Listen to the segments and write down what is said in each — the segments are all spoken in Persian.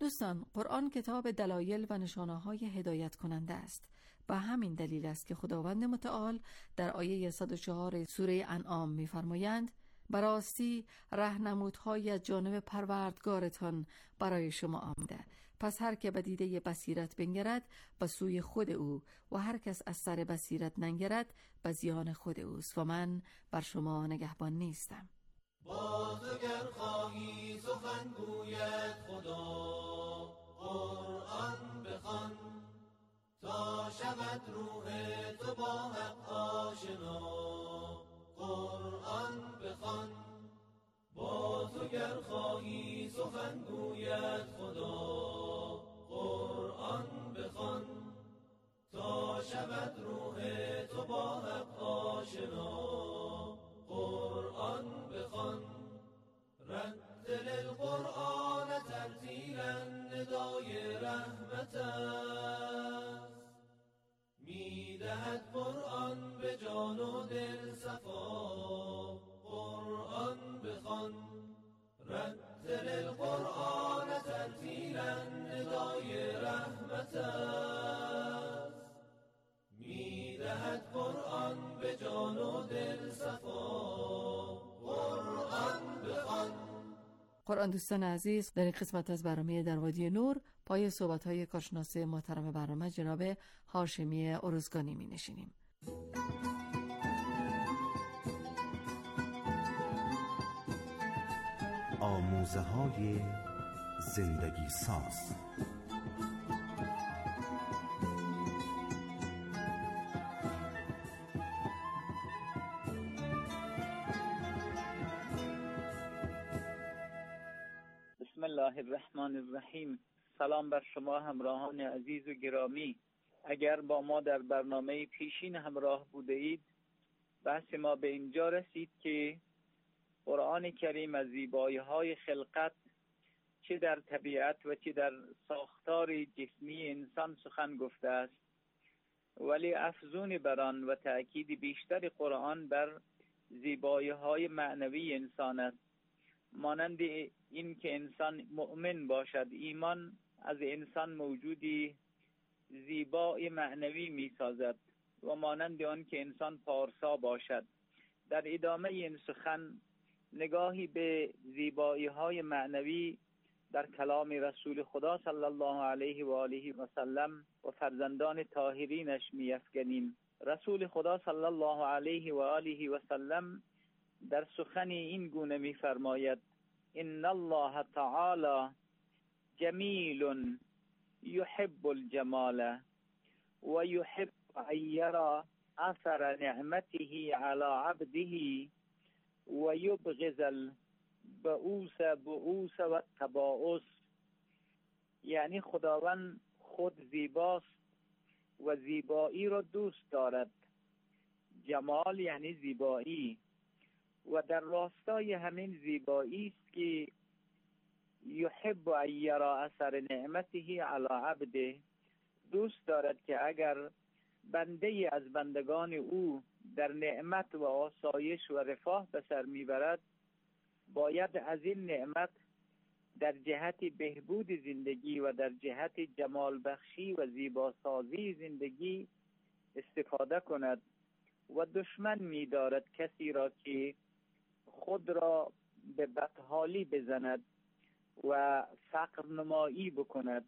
دوستان، قرآن کتاب دلایل و نشانه‌های هدایت کننده است. و همین دلیل است که خداوند متعال در آیه 104 سوره انعام می‌فرمایند: براستی راهنمودهای از جانب پروردگارتان برای شما آمده، پس هر که به دیده بصیرت بنگرد به سوی خود او و هر کس از سر بصیرت ننگرد به زیان خود اوست و من بر شما نگهبان نیستم. باز اگر خواهی سخن گوید خدا، قرآن بخوان تا شود روح تو با حق آشنا. قرآن بخوان باز اگر خواهی سخن گوید خدا، قرآن بخوان تا شود روح تو با حق آشنا. قرآن بخوان رتل القرآن ترتیلا ندای رحمت است. میدهد قرآن به جان و دل صفا. قرآن بخوان رتل القرآن ترتیلا ندای رحمت است. میدهد قرآن به جان و دل صفا. قرآن بخوان. قرآن دوستان عزیز، در این قسمت از برنامه در وادی نور پای صحبت‌های کارشناس محترم برنامه جناب هاشمی ارزگانی می‌نشینیم. آموزه‌های زندگی ساز. بسم الله الرحمن الرحیم. سلام بر شما همراهان عزیز و گرامی. اگر با ما در برنامه پیشین همراه بوده اید، بحث ما به اینجا رسید که قرآن کریم از زیبایی‌های خلقت چه در طبیعت و چه در ساختار جسمی انسان سخن گفته است، ولی افزون بر آن و تأکید بیشتر قرآن بر زیبایی‌های معنوی انسان است، مانند این که انسان مؤمن باشد. ایمان از انسان موجودی زیبای معنوی می سازد و مانند آن که انسان پارسا باشد. در ادامه این سخن نگاهی به زیبایی‌های معنوی در کلام رسول خدا صلی الله علیه و آله و سلم و فرزندان طاهرینش می‌افکنیم. رسول خدا صلی الله علیه و آله و سلم در سخنی این گونه می‌فرماید: ان الله تعالی جمیل یحب الجمال و یحب ان یرى اثر نعمته علی عبده و یبغض البؤوس بؤوس و تباؤس. یعنی خداوند خود زیباست و زیبایی را دوست دارد. جمال یعنی زیبایی، و در راستای همین زیبایی است که یحب ان یرى اثر نعمته علی عبده، دوست دارد که اگر بنده از بندگان او در نعمت و آسایش و رفاه به سر میبرد، باید از این نعمت در جهت بهبود زندگی و در جهت جمال بخشی و زیباسازی زندگی استفاده کند. و دشمن می‌دارد کسی را که خود را به بدحالی بزند و فقر نمایی بکند.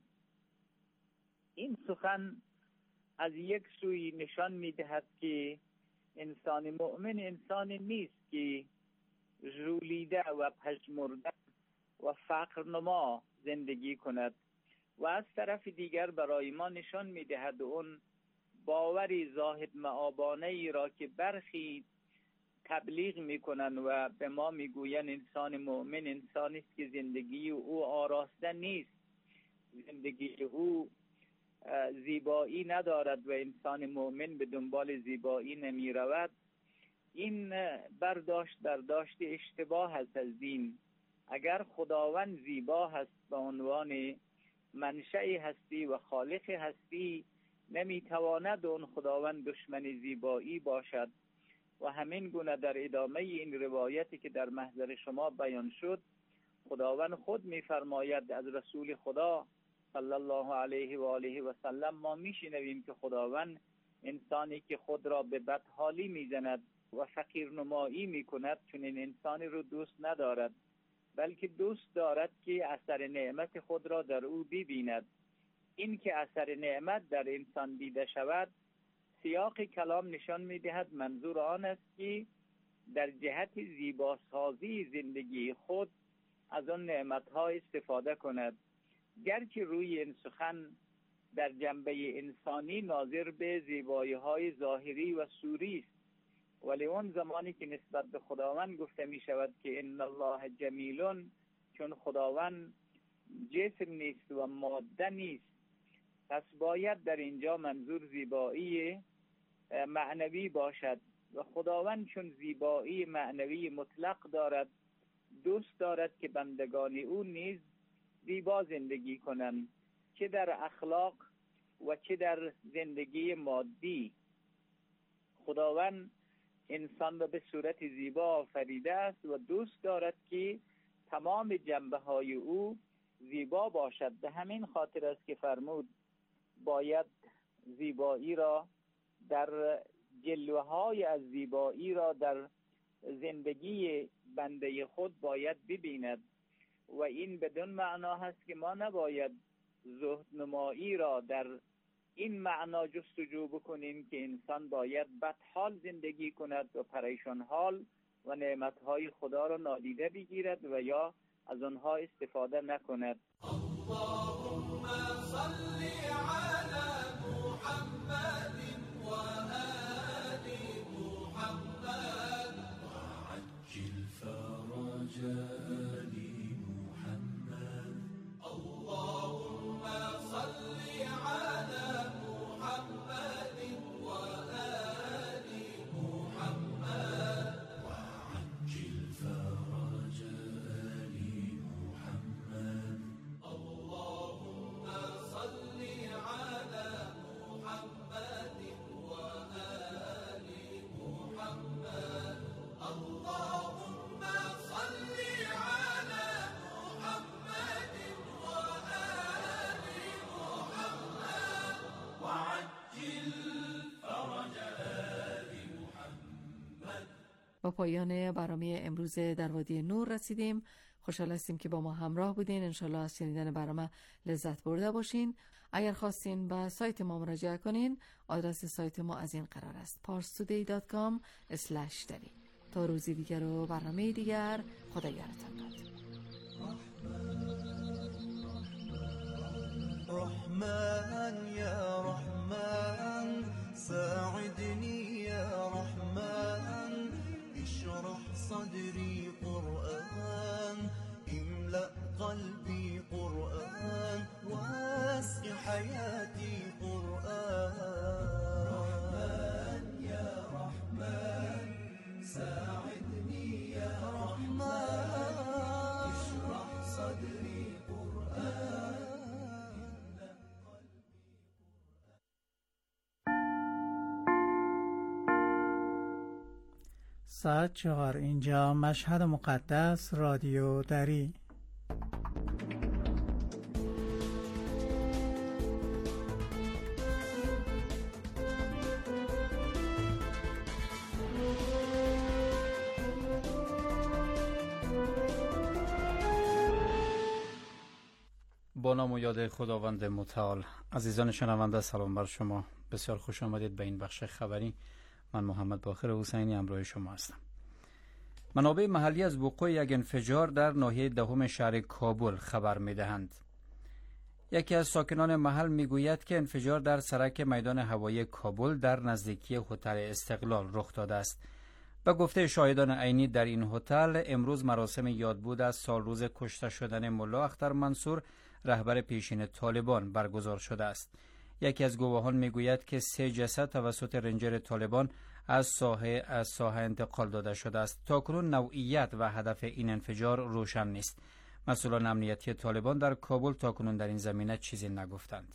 این سخن از یک سوی نشان می‌دهد که انسان مؤمن انسانی نیست که ژولیده و پژمرده و فقر نما زندگی کند، و از طرف دیگر برای ما نشان می‌دهد اون باوری زاهد مآبانه ای را که برخی تبلیغ میکنن و به ما میگوین انسان مؤمن انسانی است که زندگی او آراسته نیست، زندگی او زیبایی ندارد و انسان مؤمن به دنبال زیبایی نمی رود. این برداشت اشتباه است از دین. اگر خداوند زیبا هست به عنوان منشأ هستی و خالق هستی، نمیتواند اون خداوند دشمن زیبایی باشد. و همین گونه در ادامه این روایتی که در محضر شما بیان شد، خداوند خود می‌فرماید از رسول خدا صلی الله علیه و آله و سلم ما میشنویم که خداوند انسانی که خود را به بدحالی میزند و فقیر نمایی میکند چون این انسانی رو دوست ندارد، بلکه دوست دارد که اثر نعمت خود را در او ببیند. این که اثر نعمت در انسان دیده شود، سیاق کلام نشان میدهد منظور آن است که در جهت زیباسازی زندگی خود از آن نعمت‌ها استفاده کند. گرچه روی این سخن در جنبه انسانی ناظر به زیبایی‌های ظاهری و صوری است، ولی اون زمانی که نسبت به خداوند گفته می شود که ان الله جمیل، چون خداوند جسم نیست و ماده نیست، پس باید در اینجا منظور زیبایی معنوی باشد و خداوند چون زیبایی معنوی مطلق دارد، دوست دارد که بندگان او نیز زیبا زندگی کنند، چه در اخلاق و چه در زندگی مادی. خداوند انسان را به صورت زیبا آفریده است و دوست دارد که تمام جنبه‌های او زیبا باشد. به همین خاطر است که فرمود باید زیبایی را در جلوه‌های از زیبایی را در زندگی بنده خود باید ببیند و این بدون معنا هست که ما نباید زهد نمایی را در این معنا جستجو بکنیم که انسان باید بدحال زندگی کند و پریشان حال و نعمتهای خدا را نادیده بگیرد و یا از آنها استفاده نکند. اللهم صل علی محمد و آل محمد وعجل فرج آل محمد. اللهم صل علی محمد و آل محمد وعجل فرج آل محمد. اللهم صل على محمد وآل محمد. اللهم صل على محمد وآل محمد وعجل فرج آل محمد. با پایان برنامه امروز در وادی نور رسیدیم. خوشحال هستیم که با ما همراه بودین. انشالله از شنیدن برنامه لذت برده باشین. اگر خواستین به سایت ما مراجعه کنین، آدرس سایت ما از این قرار است: parstoday.com/dari. تا روزی دیگر و برنامه دیگر، خدا یارتان باد. رحمن يا رحمن ساعدني يا رحمن اشرح صدري قرآن املأ قلبي قرآن واسق حياتي قرآن. رحمن يا رحمن ساعدني يا رحمن اشرح صدري قرآن. ساعت 4 اینجا مشهد مقدس، رادیو دری. با نام و یاد خداوند متعال. عزیزان شنونده، سلام بر شما. بسیار خوش آمدید به این بخش خبری. من محمد باقر حسینی همراه شما هستم. منابع محلی از وقوع یک انفجار در ناحیه دهم شهر کابل خبر می‌دهند. یکی از ساکنان محل میگوید که انفجار در سرک میدان هوایی کابل در نزدیکی هتل استقلال رخ داده است. به گفته شاهدان عینی در این هتل امروز مراسم یادبود از سالروز کشته شدن ملا اختر منصور، رهبر پیشین طالبان، برگزار شده است. یکی از گواهان میگوید که 3 جسد توسط رنجر طالبان از ساحه انتقال داده شده است. تاکنون نوعیت و هدف این انفجار روشن نیست. مسئولان امنیتی طالبان در کابل تاکنون در این زمینه چیزی نگفتند.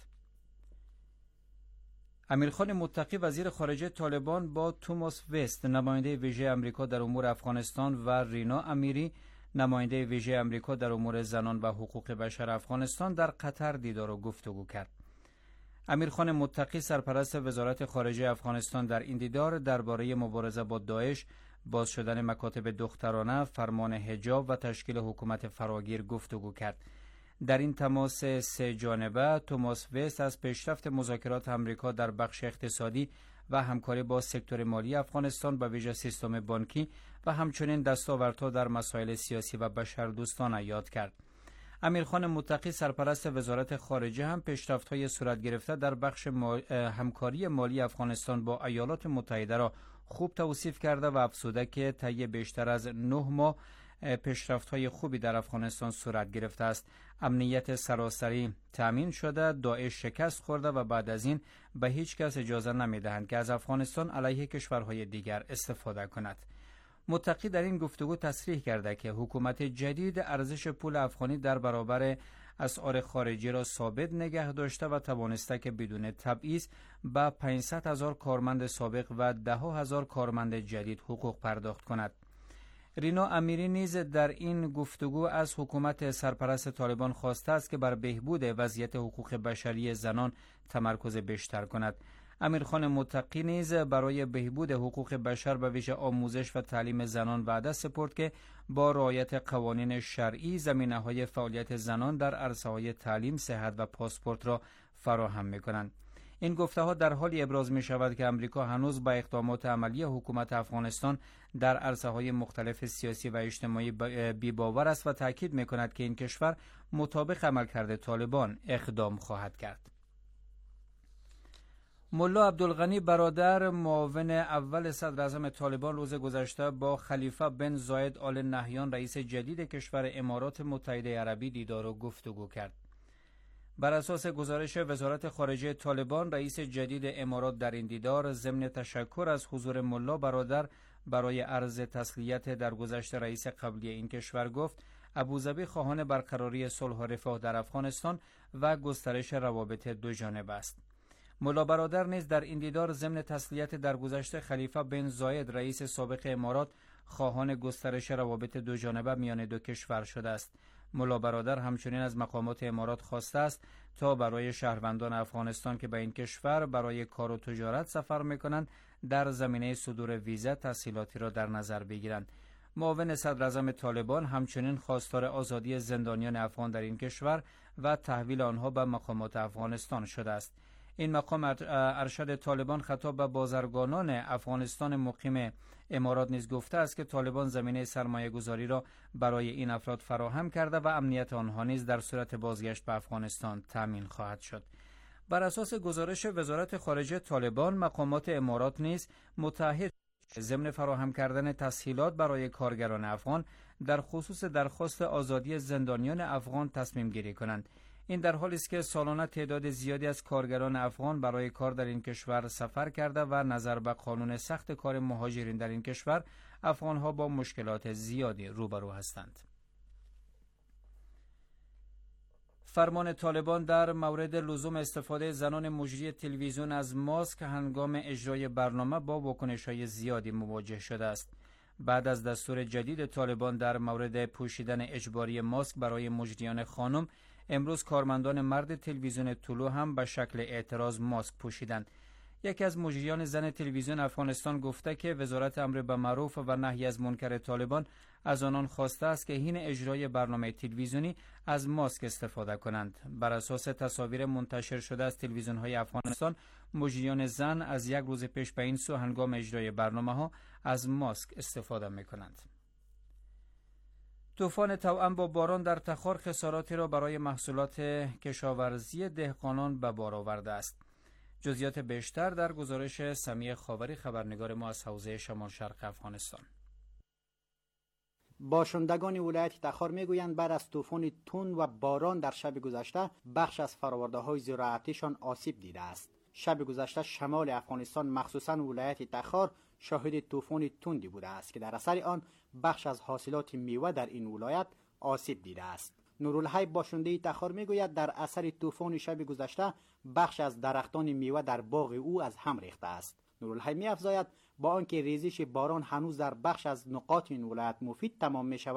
امیرخان متقی وزیر خارجه طالبان با توماس وست، نماینده ویژه امریکا در امور افغانستان، و رینا امیری، نماینده ویژه امریکا در امور زنان و حقوق بشر افغانستان در قطر دیدار و گفتگو کرد. امیرخان متقی سرپرست وزارت خارجه افغانستان در این دیدار درباره مبارزه با داعش، باز شدن مکاتب دخترانه، فرمان حجاب و تشکیل حکومت فراگیر گفتگو کرد. در این تماس سه جانبه توماس وست از پیشرفت مذاکرات امریکا در بخش اقتصادی و همکاری با سکتور مالی افغانستان به ویژه سیستم بانکی و همچنین دستاوردها در مسائل سیاسی و بشردوستانه یاد کرد. امیرخان متقی سرپرست وزارت خارجه هم پیشرفت‌های صورت گرفته در بخش همکاری مالی افغانستان با ایالات متحده را خوب توصیف کرده و افزوده که طی بیشتر از 9 ماه پیشرفت‌های خوبی در افغانستان صورت گرفته است. امنیت سراسری تامین شده، داعش شکست خورده و بعد از این به هیچ کس اجازه نمی‌دهند که از افغانستان علیه کشورهای دیگر استفاده کند. متقی در این گفتگو تصریح کرده که حکومت جدید ارزش پول افغانی در برابر اسعار خارجی را ثابت نگه داشته و توانسته که بدون تبعیض به 500,000 کارمند سابق و 10,000 کارمند جدید حقوق پرداخت کند. رینا امیری نیز در این گفتگو از حکومت سرپرست طالبان خواسته است که بر بهبود وضعیت حقوق بشری زنان تمرکز بیشتر کند. امیرخان متقی نیز برای بهبود حقوق بشر به ویژه آموزش و تعلیم زنان وعده سپرد که با رعایت قوانین شرعی زمینه‌های فعالیت زنان در عرصه‌های تعلیم، صحت و پاسپورت را فراهم می‌کنند. این گفته‌ها در حالی ابراز می‌شود که امریکا هنوز با اقدامات عملی حکومت افغانستان در عرصه‌های مختلف سیاسی و اجتماعی بی‌باور است و تاکید می‌کند که این کشور مطابق عملکرد طالبان اقدام خواهد کرد. ملا عبدالغنی برادر معاون اول صدر اعظم طالبان روز گذشته با خلیفه بن زاید آل نهیان رئیس جدید کشور امارات متحده عربی دیدار و گفتگو کرد. بر اساس گزارش وزارت خارجه طالبان، رئیس جدید امارات در این دیدار ضمن تشکر از حضور ملا برادر برای عرض تسلیت در گذشت رئیس قبلی این کشور گفت ابوظبی خواهان برقراری صلح و رفاه در افغانستان و گسترش روابط دو جانبه است. ملا برادر نیز در این دیدار ضمن تسلیت در گذشت خلیفه بن زاید رئیس سابق امارات خواهان گسترش روابط دو جانبه میان دو کشور شده است. ملا برادر همچنین از مقامات امارات خواسته است تا برای شهروندان افغانستان که به این کشور برای کار و تجارت سفر می‌کنند در زمینه صدور ویزا تسهیلاتی را در نظر بگیرند. معاون صدر اعظم طالبان همچنین خواستار آزادی زندانیان افغان در این کشور و تحویل آنها به مقامات افغانستان شده است. این مقام ارشد طالبان خطاب به بازرگانان افغانستان مقیم امارات نیز گفته است که طالبان زمینه سرمایه گذاری را برای این افراد فراهم کرده و امنیت آنها نیز در صورت بازگشت به افغانستان تامین خواهد شد. بر اساس گزارش وزارت خارجه طالبان، مقامات امارات نیز متعهد ضمن فراهم کردن تسهیلات برای کارگران افغان در خصوص درخواست آزادی زندانیان افغان تصمیم گیری کنند. این در حالی است که سالانه تعداد زیادی از کارگران افغان برای کار در این کشور سفر کرده و نظر به قانون سخت کار مهاجرین در این کشور، افغانها با مشکلات زیادی روبرو هستند. فرمان طالبان در مورد لزوم استفاده زنان مجری تلویزیون از ماسک هنگام اجرای برنامه با واکنش‌های زیادی مواجه شده است. بعد از دستور جدید طالبان در مورد پوشیدن اجباری ماسک برای مجریان خانم، امروز کارمندان مرد تلویزیون طلوع هم به شکل اعتراض ماسک پوشیدند. یکی از مجریان زن تلویزیون افغانستان گفته که وزارت امر به معروف و نهی از منکر طالبان از آنان خواسته است که حین اجرای برنامه تلویزیونی از ماسک استفاده کنند. بر اساس تصاویر منتشر شده از تلویزیون‌های افغانستان، مجریان زن از یک روز پیش به این سو هنگام اجرای برنامه‌ها از ماسک استفاده می‌کنند. طوفان توأم با باران در تخار خساراتی را برای محصولات کشاورزی دهقانان به بار آورده است. جزئیات بیشتر در گزارش سمیع خاوری خبرنگار ما از حوزه شمال شرق افغانستان. باشندگان ولایت تخار میگویند بعد از طوفان تند و باران در شب گذشته بخش از فرآورده‌های زراعتیشان آسیب دیده است. شب گذشته شمال افغانستان مخصوصاً ولایت تخار شاهد طوفان تندی بوده است که در اثر آن بخش از حاصلات میوه در این ولایت آسیب دیده است. نورالحی باشنده تخار میگوید در اثر طوفان شب گذشته بخش از درختان میوه در باغ او از هم ریخته است. نورالحی می‌افزاید با آنکه ریزش باران هنوز در بخش از نقاط این ولایت مفید تمام می شود،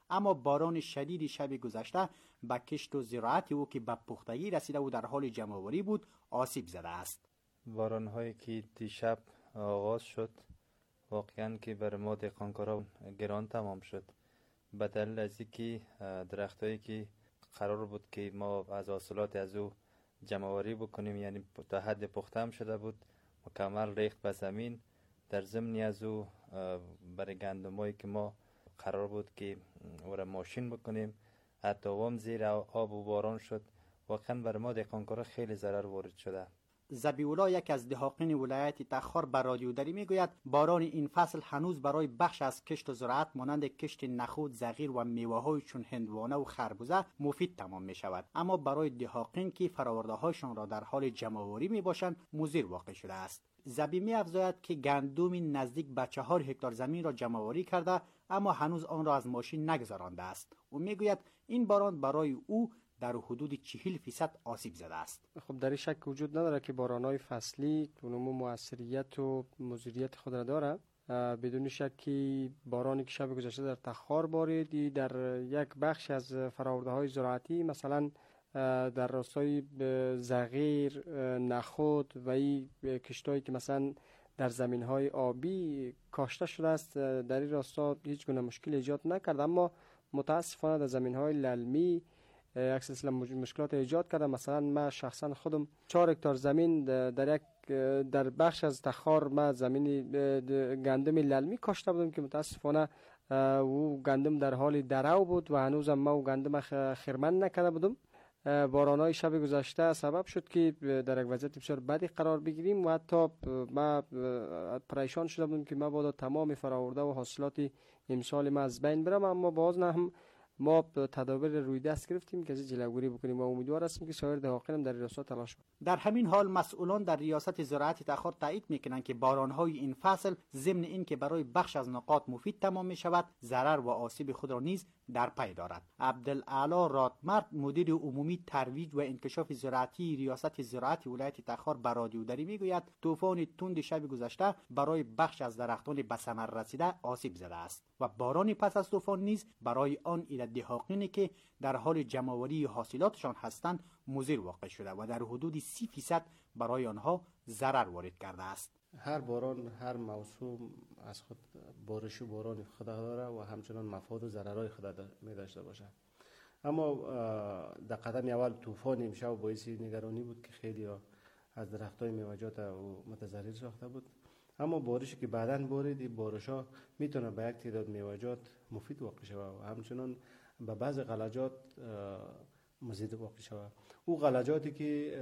اما باران شدید شب گذشته به کشت و زراعت او که به پختگی رسیده و در حال جمع‌آوری بود آسیب زده است. باران هایی که دیشب آغاز شد واقعا که بر ما دهقانکارا گران تمام شد، به دلیل از اینکه درخت هایی که قرار بود که ما از حاصلات از او جمع‌آوری بکنیم، یعنی تا حد پخته هم شده بود، مکمل ریخت به زمین. در ضمن از او برای گندمایی که ما قرار بود که او را ماشین بکنیم حتی هم زیر آب و باران شد. واقعا بر ما دهقانکارا خیلی ضرر وارد شده. ذبیح‌الله یک از دهاقین ولایت تخار به رادیو دری میگوید باران این فصل هنوز برای بخش از کشت و زراعت مانند کشت نخود، زغیر و میوه‌های چون هندوانه و خربوزه مفید تمام می شود، اما برای دهاقین که فرآورده‌هایشان را در حال جمع‌آوری میباشند مضر واقع شده است. ذبی می‌افزاید که گندم نزدیک به 4 هکتار زمین را جمع‌آوری کرده اما هنوز آن را از ماشین نگذرانده است. او میگوید این باران برای او در حدود 40% آسیب زده است. خب در این شک وجود نداره که باران‌های فصلی تونمو موثریت و مضریت خود را داره. بدون شکی بارانی که شب گذشته در تخار بارید در یک بخش از فرآورده‌های زراعتی مثلا در راستای زغیر، نخود و این کشتایی که مثلا در زمین‌های آبی کاشته شده است در این راستا هیچ گونه مشکل ایجاد نکرد، اما متاسفانه در زمین‌های للمی یک سلسله مشکلات ایجاد کرده. مثلا من شخصا خودم 4 هکتار زمین در بخش از تخار من زمین گندم للمی کاشته بودم که متاسفانه او گندم در حال درو بود و هنوزم ما او گندم خرمن نکرده بودم. باران‌های شب گذشته سبب شد که در یک وضعیت بسیار بدی قرار بگیریم و حتی ما پریشان شده بودم که ما باید تمام فرآورده و حاصلات امسال ما از بین برم، اما باز نه هم ما تدابیر روی دست گرفتیم که از جلوگیری بکنیم و امیدوار هستیم که سایر دهاقین در راستا تلاش کنند. در همین حال مسئولان در ریاست زراعت تخار تایید میکنند که باران‌های این فصل ضمن این که برای بخش از نقاط مفید تمام می شود ضرر و آسیب خود را نیز در پی دارد. عبدالاعلی رادمرد مدیر عمومی ترویج و انکشاف زراعتی ریاست زراعت ولایت تخار به رادیو دری میگوید طوفان تند شب گذشته برای بخش از درختان به ثمر رسیده آسیب زده است و باران پس از طوفان نیز برای آن دهاقینی که در حال جمع‌آوری حاصلاتشان هستند مضر واقع شده و در حدود 30% برای آنها ضرر وارد کرده است. هر باران هر موسم از خود بارش و باران خود داره و همچنان مفاد و ضررهای خود می داشته باشه. اما در قدم اول طوفان امشب باعث نگرانی بود که خیلی از درختای میوه‌جات متضرر ساخته بود، اما بارشی که بعداً بارید این بارش‌ها میتونه به یک تعداد میوه‌جات مفید واقع شود و همچنان به بعض غلجات مزید واقع شود. او غلجاتی که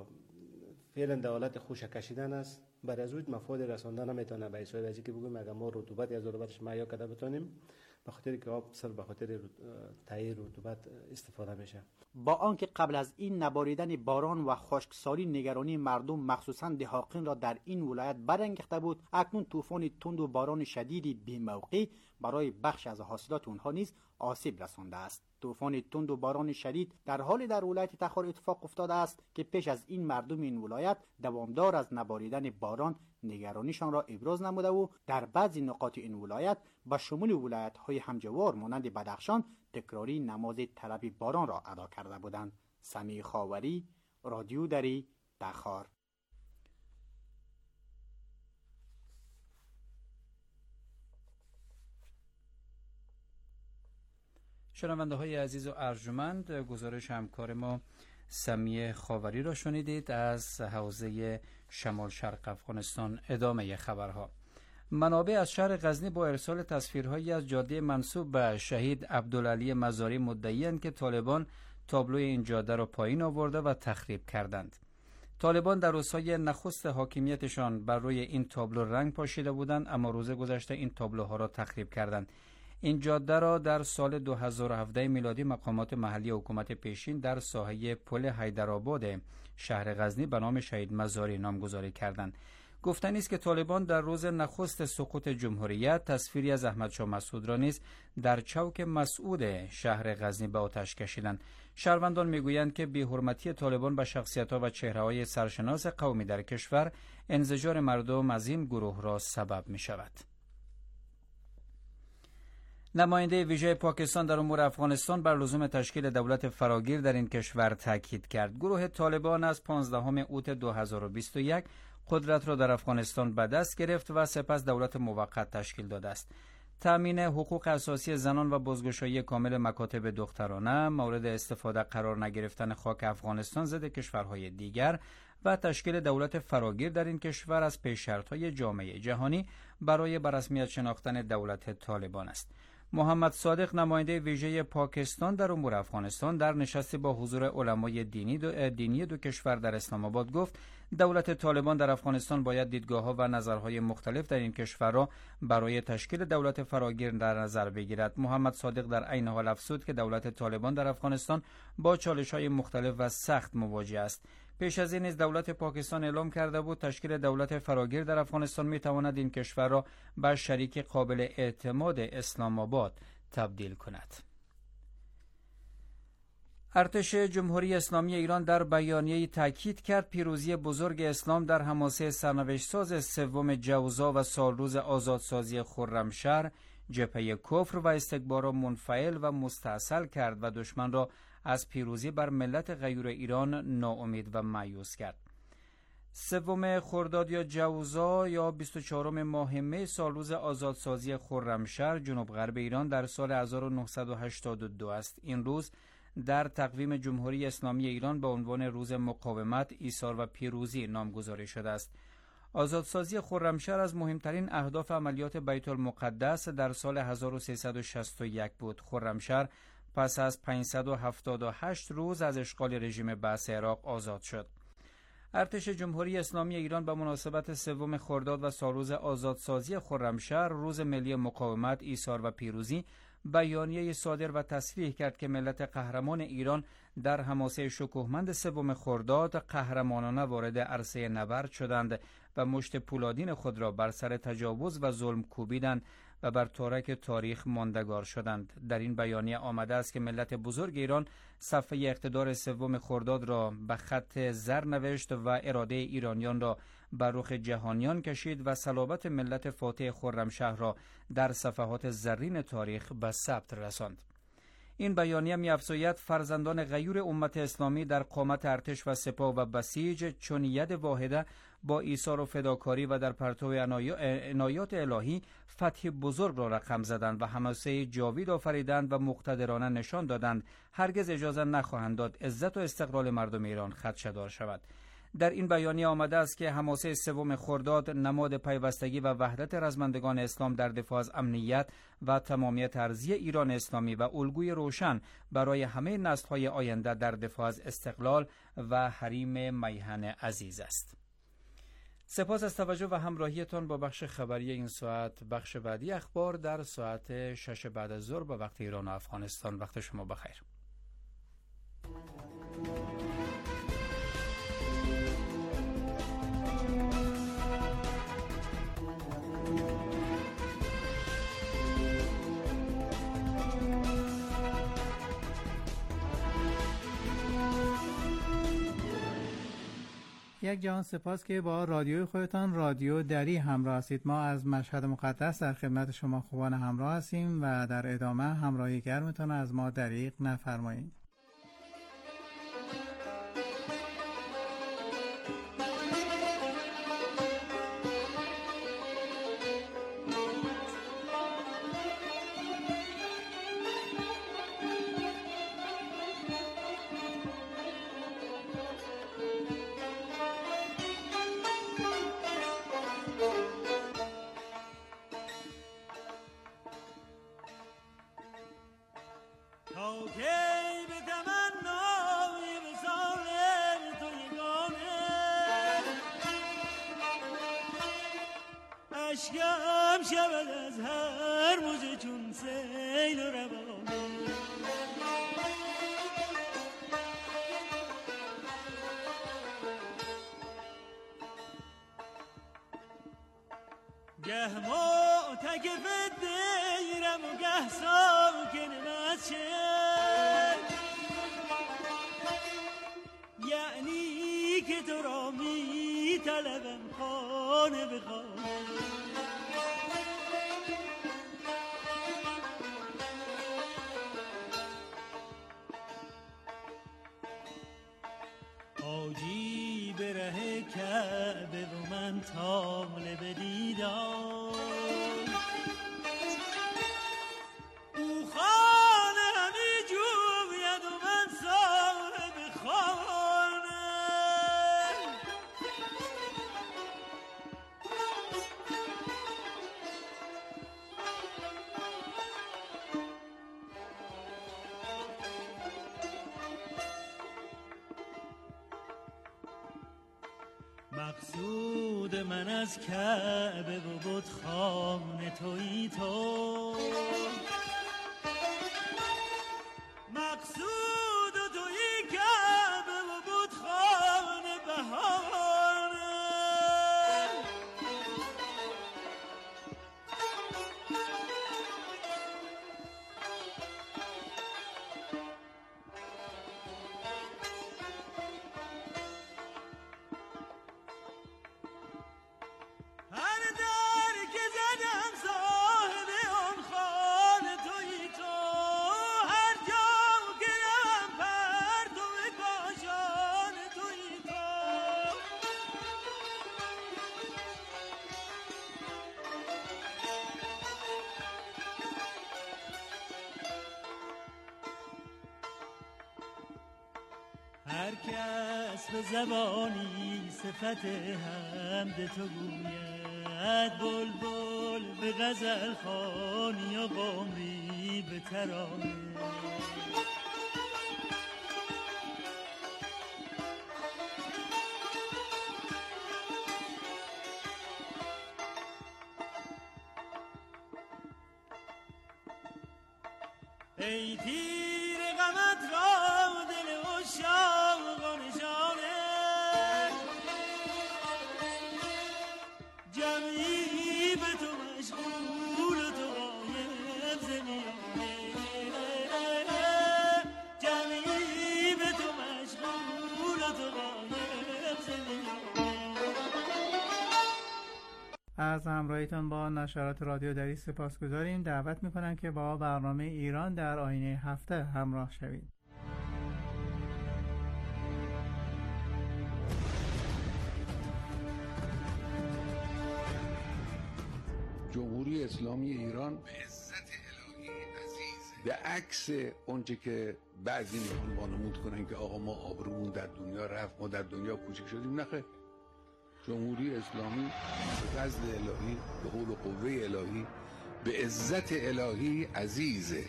فعلا در حالت خوش کشیدن است برای از مفاد رساندن نمیتونه به حساب از اینکه بگویم اگر ما رطوبت از رطوبتش مهیا کرده بتونیم، به خاطر که آب صرف به خاطر تغییر رطوبت استفاده میشه. با آنکه قبل از این نباریدن باران و خشکسالی نگرانی مردم مخصوصا دهاقین را در این ولایت برانگیخته بود، اکنون طوفان تند و باران شدیدی بی‌موقع برای بخش از حاصلات اونها نیز آسیب رسانده است. طوفان تند و باران شدید در حالی در ولایت تخار اتفاق افتاده است که پیش از این مردم این ولایت دوامدار از نباریدن باران نگرانیشان را ابراز نموده و در بعضی نقاط این ولایت به شمول ولایت‌های همجوار مانند بدخشان تکراری نماز طلب باران را ادا کرده بودند. سمیع خاوری، رادیو دری، تخار. شنونده های عزیز و ارجمند، گزارش همکار ما سمیع خاوری را شنیدید از حوزه شمال شرق افغانستان. ادامه خبرها. منابع از شهر غزنی با ارسال تصویرهایی از جاده منسوب به شهید عبدالعلی مزاری مدعی‌اند که طالبان تابلوی این جاده را پایین آورده و تخریب کردند. طالبان در روزهای نخست حاکمیتشان بر روی این تابلو رنگ پاشیده بودند، اما روز گذشته این تابلوها را تخریب کردند. این جاده را در سال 2017 میلادی مقامات محلی حکومت پیشین در ساحه پل حیدرآباد شهر غزنی به نام شهید مزاری نامگذاری کردند. گفتنی است که طالبان در روز نخست سقوط جمهوریت تصویری از احمدشاه مسعود را نیز در چوک مسعود شهر غزنی به آتش کشیدند. شهروندان میگویند که بی‌حرمتی طالبان به شخصیت‌ها و چهره‌های سرشناس قومی در کشور انزجار مردم از این گروه را سبب می‌شود. نماینده ویژه پاکستان در امور افغانستان بر لزوم تشکیل دولت فراگیر در این کشور تاکید کرد. گروه طالبان از 15 اوت 2021 قدرت را در افغانستان به دست گرفت و سپس دولت موقت تشکیل داده است. تأمین حقوق اساسی زنان و بازگشایی کامل مکاتب دخترانه، مورد استفاده قرار نگرفتن خاک افغانستان ضد کشورهای دیگر و تشکیل دولت فراگیر در این کشور از پیش شرط‌های جامعه جهانی برای به رسمیت شناختن دولت طالبان است. محمد صادق نماینده ویژه پاکستان در امور افغانستان در نشستی با حضور علمای دینی دو کشور در اسلام آباد گفت دولت طالبان در افغانستان باید دیدگاه‌ها و نظرهای مختلف در این کشور را برای تشکیل دولت فراگیر در نظر بگیرد. محمد صادق در عین حال افزود که دولت طالبان در افغانستان با چالش‌های مختلف و سخت مواجه است. پیش از این نیز دولت پاکستان اعلام کرده بود تشکیل دولت فراگیر در افغانستان می‌تواند این کشور را به شریک قابل اعتماد اسلام آباد تبدیل کند. ارتش جمهوری اسلامی ایران در بیانیه‌ای تاکید کرد پیروزی بزرگ اسلام در حماسه سرنوشت‌ساز سوم جوزا و سالروز آزادسازی خرمشهر جبهه کفر و استکبار را منفعل و مستاصل کرد و دشمن را از پیروزی بر ملت غیور ایران ناامید و مایوس کرد. سوم خرداد یا جوزا یا 24 ماه می سالروز آزادسازی خرمشهر جنوب غرب ایران در سال 1982 است. این روز در تقویم جمهوری اسلامی ایران به عنوان روز مقاومت، ایثار و پیروزی نامگذاری شده است. آزادسازی خرمشهر از مهمترین اهداف عملیات بیت المقدس در سال 1361 بود. خرمشهر پس از 578 روز از اشغال رژیم بعث عراق آزاد شد. ارتش جمهوری اسلامی ایران به مناسبت سوم خرداد و سالروز آزادسازی خرمشهر روز ملی مقاومت، ایثار و پیروزی بیانیه صادر و تصریح کرد که ملت قهرمان ایران در حماسه شکوهمند سوم خرداد قهرمانانه وارد عرصه نبرد شدند و مشت پولادین خود را بر سر تجاوز و ظلم کوبیدند و بر تارک تاریخ ماندگار شدند. در این بیانیه آمده است که ملت بزرگ ایران صفحه اقتدار سوم خرداد را به خط زر نوشت و اراده ایرانیان را بر رخ جهانیان کشید و صلابت ملت فاتح خرمشهر را در صفحات زرین تاریخ به ثبت رساند. این بیانیه می‌افزاید فرزندان غیور امت اسلامی در قامت ارتش و سپاه و بسیج چون ید واحده با ایثار و فداکاری و در پرتو عنایات الهی فتح بزرگ را رقم زدند و حماسه جاوید آفریدند و مقتدرانه نشان دادند هرگز اجازه نخواهند داد عزت و استقلال مردم ایران خدشه‌دار شود. در این بیانیه آمده است که حماسه سوم خرداد نماد پیوستگی و وحدت رزمندگان اسلام در دفاع از امنیت و تمامیت ارضی ایران اسلامی و الگوی روشن برای همه نسل‌های آینده در دفاع از استقلال و حریم میهن عزیز است. سپاس از توجه و همراهیتان با بخش خبری این ساعت. بخش بعدی اخبار در ساعت 6 بعد از ظهر به وقت ایران و افغانستان. وقت شما بخیر. یک جهان سپاس که با رادیوی خودتان رادیو دری همراه هستید. ما از مشهد مقدس در خدمت شما خوبان همراه هستیم و در ادامه همراهی گرمتان از ما دریغ نفرمایید. اشکم شود از هر موجه چون سیل و روانه گه معتکف دیرم و گه ساکن مسجد، یعنی که تو را می طلبم خانه به خانه. ره کعبه و من طالب دیدار. او خانه همی جوید و من صاحب خانه. مقصود من از کعبه و بتخانه تویی تو، مقصود تویی کعبه و بتخانه بهانه. هر کس به زبانی صفت حمد تو گوید، بلبل به غزل خوانی و قمری به ترانه. ای تیر غمت را دل عشاق و نشانه، جمعی به تو مشغول و تو غایب ز میانه، جمعی به تو مشغول و تو غایب ز میانه. از همراهیتان با نشرات رادیو دری سپاسگزاریم. دعوت میکنم که با برنامه ایران در آینه هفته همراه شوید. جمهوری اسلامی ایران به عزت الهی عزیزه، به عکس اونچه که بعضی میخوان وانمود کنن که آقا ما آبرومون در دنیا رفت، ما در دنیا کوچک شدیم. نخیر، جمهوری اسلامی به فضل الهی، به حول و قوه الهی، به عزت الهی عزیزه.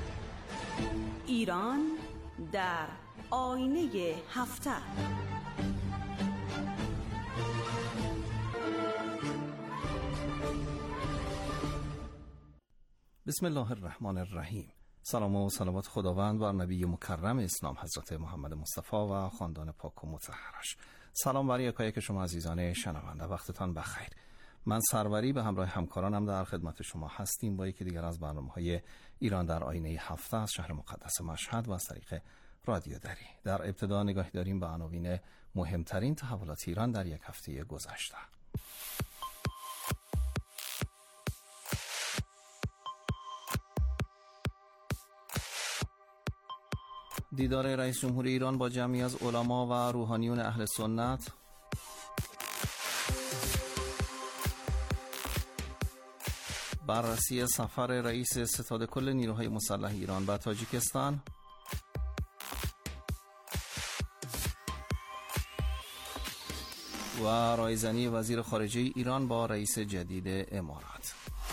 ایران در آینه هفته. بسم الله الرحمن الرحیم. سلام و صلوات خداوند بر نبی مکرم اسلام حضرت محمد مصطفی و خاندان پاک و مطهرش. سلام بر یکایک شما عزیزان شنونده، وقتتان بخیر. من سروری به همراه همکارانم در خدمت شما هستیم با یکی دیگر از برنامه‌های ایران در آینه هفته از شهر مقدس مشهد و از طریق رادیو دری. در ابتدا نگاهی داریم به عناوین مهمترین تحولات ایران در یک هفته گذشته. دیدار رئیس جمهور ایران با جمعی از علما و روحانیون اهل سنت، بررسی سفر رئیس ستاد کل نیروهای مسلح ایران به تاجیکستان، و رایزنی وزیر خارجه ایران با رئیس جدید امارات.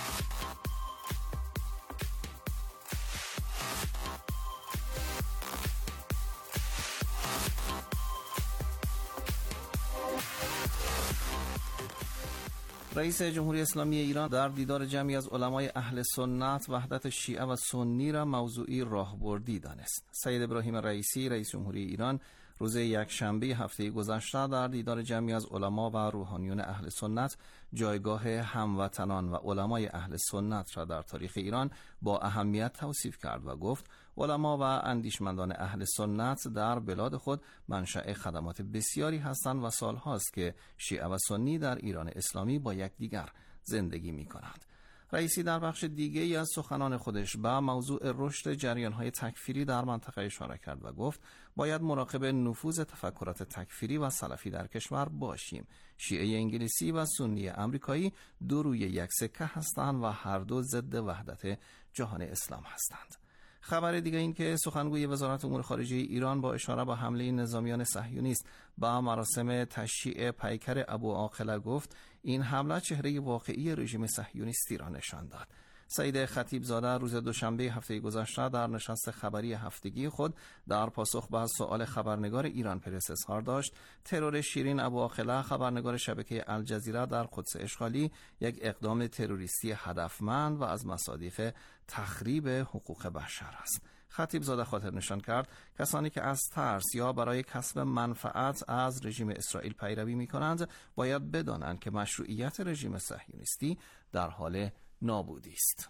رئیس جمهوری اسلامی ایران در دیدار جمعی از علمای اهل سنت وحدت شیعه و سنی را موضوعی راهبردی دانست. سید ابراهیم رئیسی رئیس جمهوری ایران روز یکشنبه هفته گذشته در دیدار جمعی از علما و روحانیون اهل سنت جایگاه هموطنان و علمای اهل سنت را در تاریخ ایران با اهمیت توصیف کرد و گفت علما و اندیشمندان اهل سنت در بلاد خود منشأ خدمات بسیاری هستند و سالهاست که شیعه و سنی در ایران اسلامی با یکدیگر زندگی می کنند. رئیسی در بخش دیگه‌ای از سخنان خودش به موضوع رشد جریان‌های تکفیری در منطقه اشاره کرد و گفت باید مراقب نفوذ تفکرات تکفیری و سلفی در کشور باشیم. شیعه انگلیسی و سنی آمریکایی دو روی یک سکه هستند و هر دو ضد وحدت جهان اسلام هستند. خبر دیگه این که سخنگوی وزارت امور خارجه ایران با اشاره به حمله نظامیان صهیونیست با مراسم تشییع پیکر ابوعاقله گفت این حمله چهره واقعی رژیم صهیونیستی را نشان داد. سعید خطیبزاده روز دوشنبه هفته گذشته در نشست خبری هفتگی خود در پاسخ به سؤال خبرنگار ایران پرس اظهار داشت ترور شیرین ابوعاقله خبرنگار شبکه الجزیره در قدس اشغالی یک اقدام تروریستی هدفمند و از مصادیق تخریب حقوق بشر است. خطیبزاده خاطر نشان کرد کسانی که از ترس یا برای کسب منفعت از رژیم اسرائیل پیروی می کنند باید بدانند که مشروعیت رژیم صهیونیستی در حال نابودی است.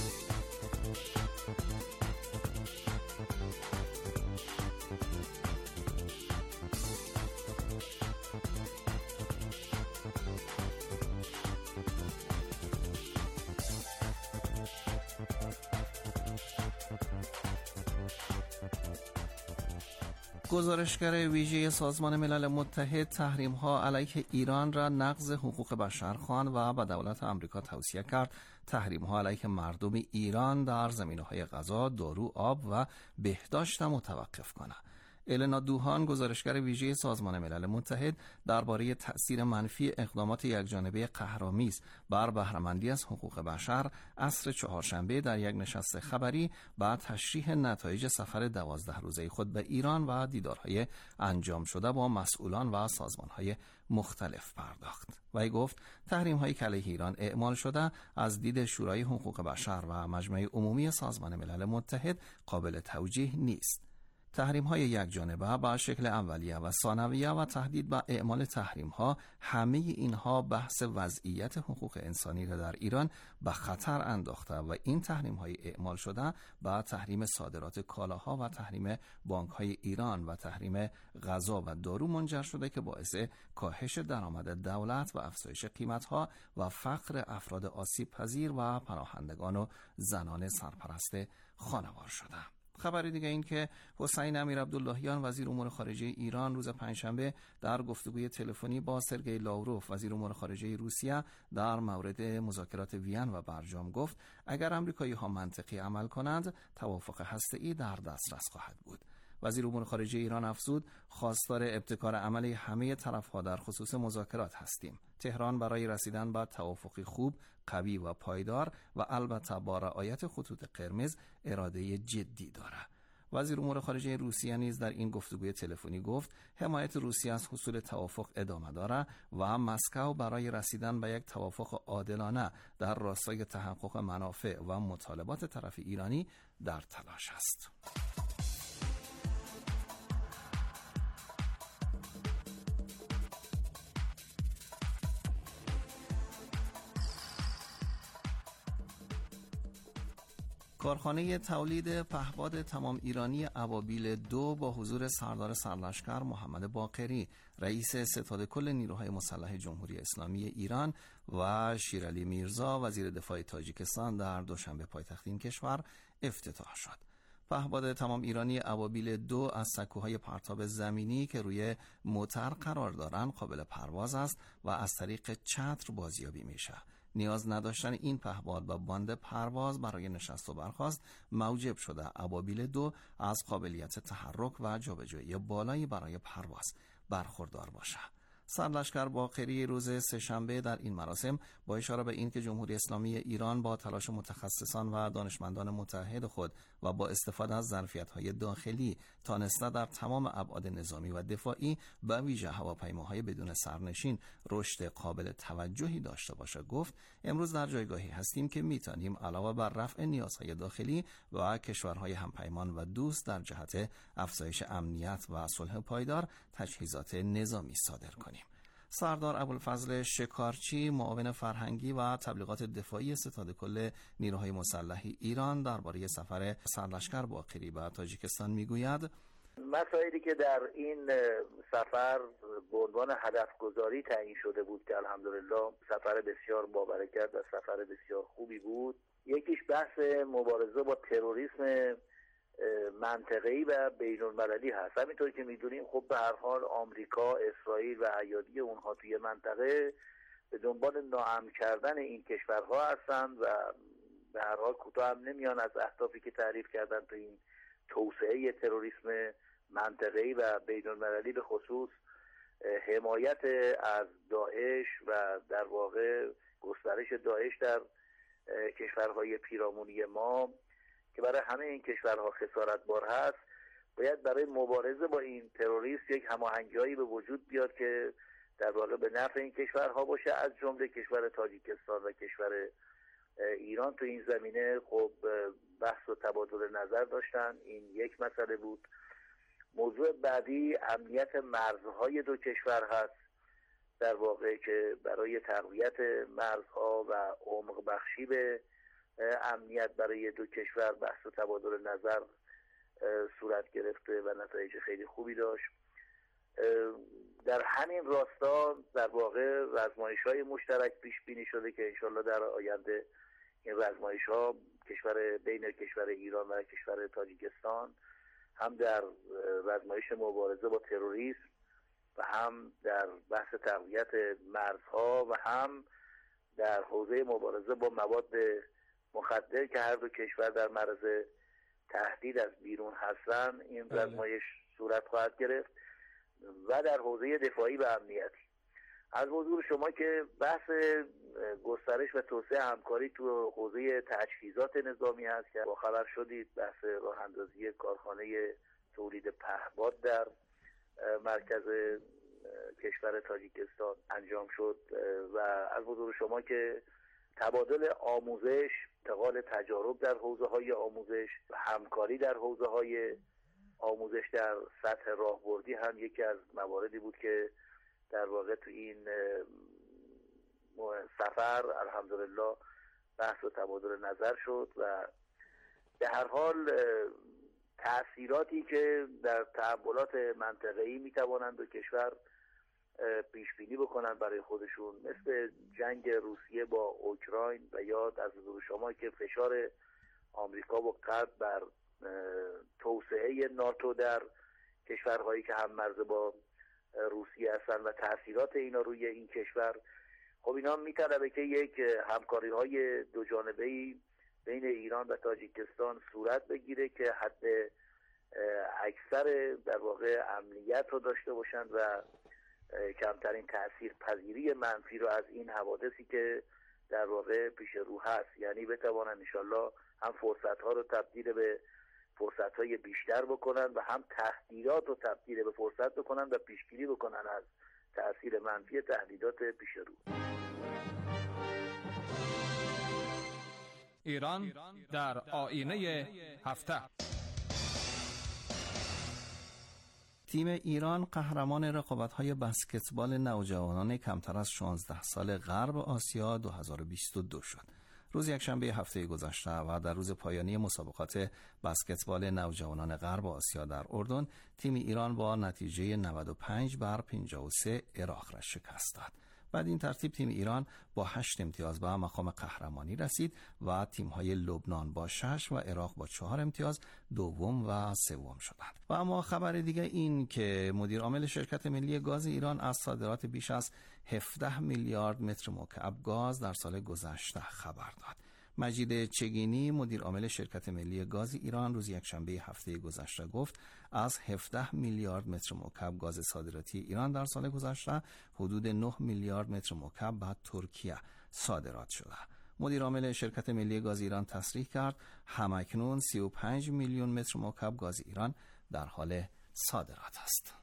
گزارشگر ویژه سازمان ملل متحد تحریم‌ها علیه ایران را نقض حقوق بشر خواند و به دولت آمریکا توصیه کرد تحریم‌ها علیه مردم ایران در زمینه‌های غذا، دارو، آب و بهداشت متوقف کند. النا دوهان گزارشگر ویژه سازمان ملل متحد درباره تأثیر منفی اقدامات یکجانبه قهرآمیز بر بهره‌مندی از حقوق بشر عصر چهارشنبه در یک نشست خبری بعد تشریح نتایج سفر 12 روزه خود به ایران و دیدارهای انجام شده با مسئولان و سازمانهای مختلف پرداخت. وی گفت تحریم‌هایی که علیه ایران اعمال شده از دید شورای حقوق بشر و مجمع عمومی سازمان ملل متحد قابل توجیه نیست. تحریم‌های یکجانبه با شکل اولیه و ثانویه و تهدید به اعمال تحریم‌ها همه اینها بحث وضعیت حقوق انسانی را در ایران به خطر انداخته و این تحریم‌های اعمال شده با تحریم صادرات کالاها و تحریم بانک‌های ایران و تحریم غذا و دارو منجر شده که باعث کاهش درآمد دولت و افزایش قیمت‌ها و فقر افراد آسیب پذیر و پناهندگان و زنان سرپرست خانوار شده. خبر دیگه این که حسین امیرعبداللهیان وزیر امور خارجه ایران روز پنجشنبه در گفتگوی تلفنی با سرگئی لاوروف وزیر امور خارجه روسیه در مورد مذاکرات وین و برجام گفت اگر آمریکایی‌ها منطقی عمل کنند توافق هسته‌ای در دسترس خواهد بود. وزیر امور خارجه ایران افزود خواستار ابتکار عملی همه طرف‌ها در خصوص مذاکرات هستیم. تهران برای رسیدن به توافقی خوب، قوی و پایدار و البته با رعایت خطوط قرمز اراده جدی دارد. وزیر امور خارجه روسیه نیز در این گفتگوی تلفنی گفت حمایت روسیه از حصول توافق ادامه دارد و مسکو برای رسیدن به یک توافق عادلانه در راستای تحقق منافع و مطالبات طرف ایرانی در تلاش است. کارخانه تولید پهپاد تمام ایرانی ابابیل 2 با حضور سردار سرلشکر محمد باقری رئیس ستاد کل نیروهای مسلح جمهوری اسلامی ایران و شیرعلی میرزا وزیر دفاع تاجیکستان در دوشنبه پایتخت این کشور افتتاح شد. پهپاد تمام ایرانی ابابیل 2 از سکوهای پرتاب زمینی که روی موتر قرار دارند قابل پرواز است و از طریق چتر بازیابی میشه. نیاز نداشتن این پهپاد و باند پرواز برای نشست و برخاست موجب شده ابابیل 2 از قابلیت تحرک و جابجایی بالایی برای پرواز برخوردار باشد. سرلشکر باقری روز سه‌شنبه در این مراسم با اشاره به اینکه جمهوری اسلامی ایران با تلاش متخصصان و دانشمندان متحد خود و با استفاده از ظرفیت‌های داخلی تانسته در تمام ابعاد نظامی و دفاعی به ویژه هواپیماهای بدون سرنشین رشد قابل توجهی داشته باشد گفت امروز در جایگاهی هستیم که میتونیم علاوه بر رفع نیازهای داخلی و کشورهای همپیمان و دوست در جهت افزایش امنیت و صلح پایدار تجهیزات نظامی صادر کنیم. سردار ابوالفضل شکارچی معاون فرهنگی و تبلیغات دفاعی ستاد کل نیروهای مسلح ایران درباره سفر سرلشکر باقری به تاجیکستان میگوید مسائلی که در این سفر به عنوان هدف گذاری تعیین شده بود که الحمدلله سفر بسیار بابرکت و سفر بسیار خوبی بود، یکیش بحث مبارزه با تروریسم منطقه‌ای و بین‌المللی هست. همینطور که میدونیم خب به هر حال آمریکا، اسرائیل و ایادی اونها توی منطقه به دنبال ناامن کردن این کشورها هستند و به هر حال کوتاه هم نمیان از اهدافی که تعریف کردن تو این توسعه تروریسم منطقه‌ای و بین‌المللی، به خصوص حمایت از داعش و در واقع گسترش داعش در کشورهای پیرامونی ما که برای همه این کشورها خسارتبار هست. باید برای مبارزه با این تروریست یک هماهنگی‌هایی به وجود بیاد که در واقع به نفع این کشورها باشه، از جمله کشور تاجیکستان و کشور ایران تو این زمینه خب بحث و تبادل نظر داشتن. این یک مسئله بود. موضوع بعدی امنیت مرزهای دو کشور هست، در واقع که برای تقویت مرزها و عمق بخشی به امنیت برای دو کشور بحث و تبادل نظر صورت گرفته و نتایج خیلی خوبی داشت. در همین راستا در واقع رزمایش‌های مشترک پیش بینی شده که انشالله در آینده این رزمایش‌ها بین کشور ایران و کشور تاجیکستان هم در رزمایش مبارزه با تروریسم و هم در بحث تقویت مرزها و هم در حوزه مبارزه با مواد مخدر که هر دو کشور در معرض تهدید از بیرون هستن این رزمایش صورت خواهد گرفت و در حوزه دفاعی و امنیتی. از حضور شما که بحث گسترش و توسعه همکاری تو حوزه تجهیزات نظامی هست که با خبر شدید بحث راه اندازی کارخانه تولید پهپاد در مرکز کشور تاجیکستان انجام شد و از حضور شما که تبادل آموزش، انتقال تجارب در حوزه‌های آموزش و همکاری در حوزه‌های آموزش در سطح راهبردی هم یکی از مواردی بود که در واقع تو این سفر الحمدلله بحث و تبادل نظر شد و به هر حال تأثیراتی که در تحولات منطقه‌ای میتوانند دو کشور پیش بینی بکنن برای خودشون، مثل جنگ روسیه با اوکراین و یا از حضور شما که فشار آمریکا و غرب بر توسعه ناتو در کشورهایی که هم مرز با روسیه هستن و تأثیرات اینا روی این کشور، خب اینا میطلبه که یک همکاری های دو جانبه‌ای بین ایران و تاجیکستان صورت بگیره که حد اکثر در واقع امنیت رو داشته باشند و کمترین تأثیر پذیری منفی رو از این حوادثی که در واقع پیش رو هست، یعنی بتوانن انشالله هم فرصت‌ها رو تبدیل به فرصت‌های بیشتر بکنن و هم تهدیدات رو تبدیل به فرصت بکنن و پیشگیری بکنن از تأثیر منفی تهدیدات پیش رو. ایران در آینه هفته. تیم ایران قهرمان رقابت‌های بسکتبال نوجوانان کمتر از 16 سال غرب آسیا 2022 شد. روز یکشنبه هفته گذشته و در روز پایانی مسابقات بسکتبال نوجوانان غرب آسیا در اردن، تیم ایران با نتیجه 95-53 عراق را شکست داد. بعد این ترتیب تیم ایران با 8 امتیاز به مقام قهرمانی رسید و تیم‌های لبنان با 6 و عراق با 4 امتیاز دوم و سوم شدند. و اما خبر دیگه این که مدیر عامل شرکت ملی گاز ایران از صادرات بیش از 17 میلیارد متر مکعب گاز در سال گذشته خبر داد. مجید چگینی مدیر عامل شرکت ملی گاز ایران روز یکشنبه هفته گذشته گفت از 17 میلیارد متر مکعب گاز صادراتی ایران در سال گذشته حدود 9 میلیارد متر مکعب به ترکیه صادرات شده. مدیر عامل شرکت ملی گاز ایران تصریح کرد همکنون 35 میلیون متر مکعب گاز ایران در حال صادرات است.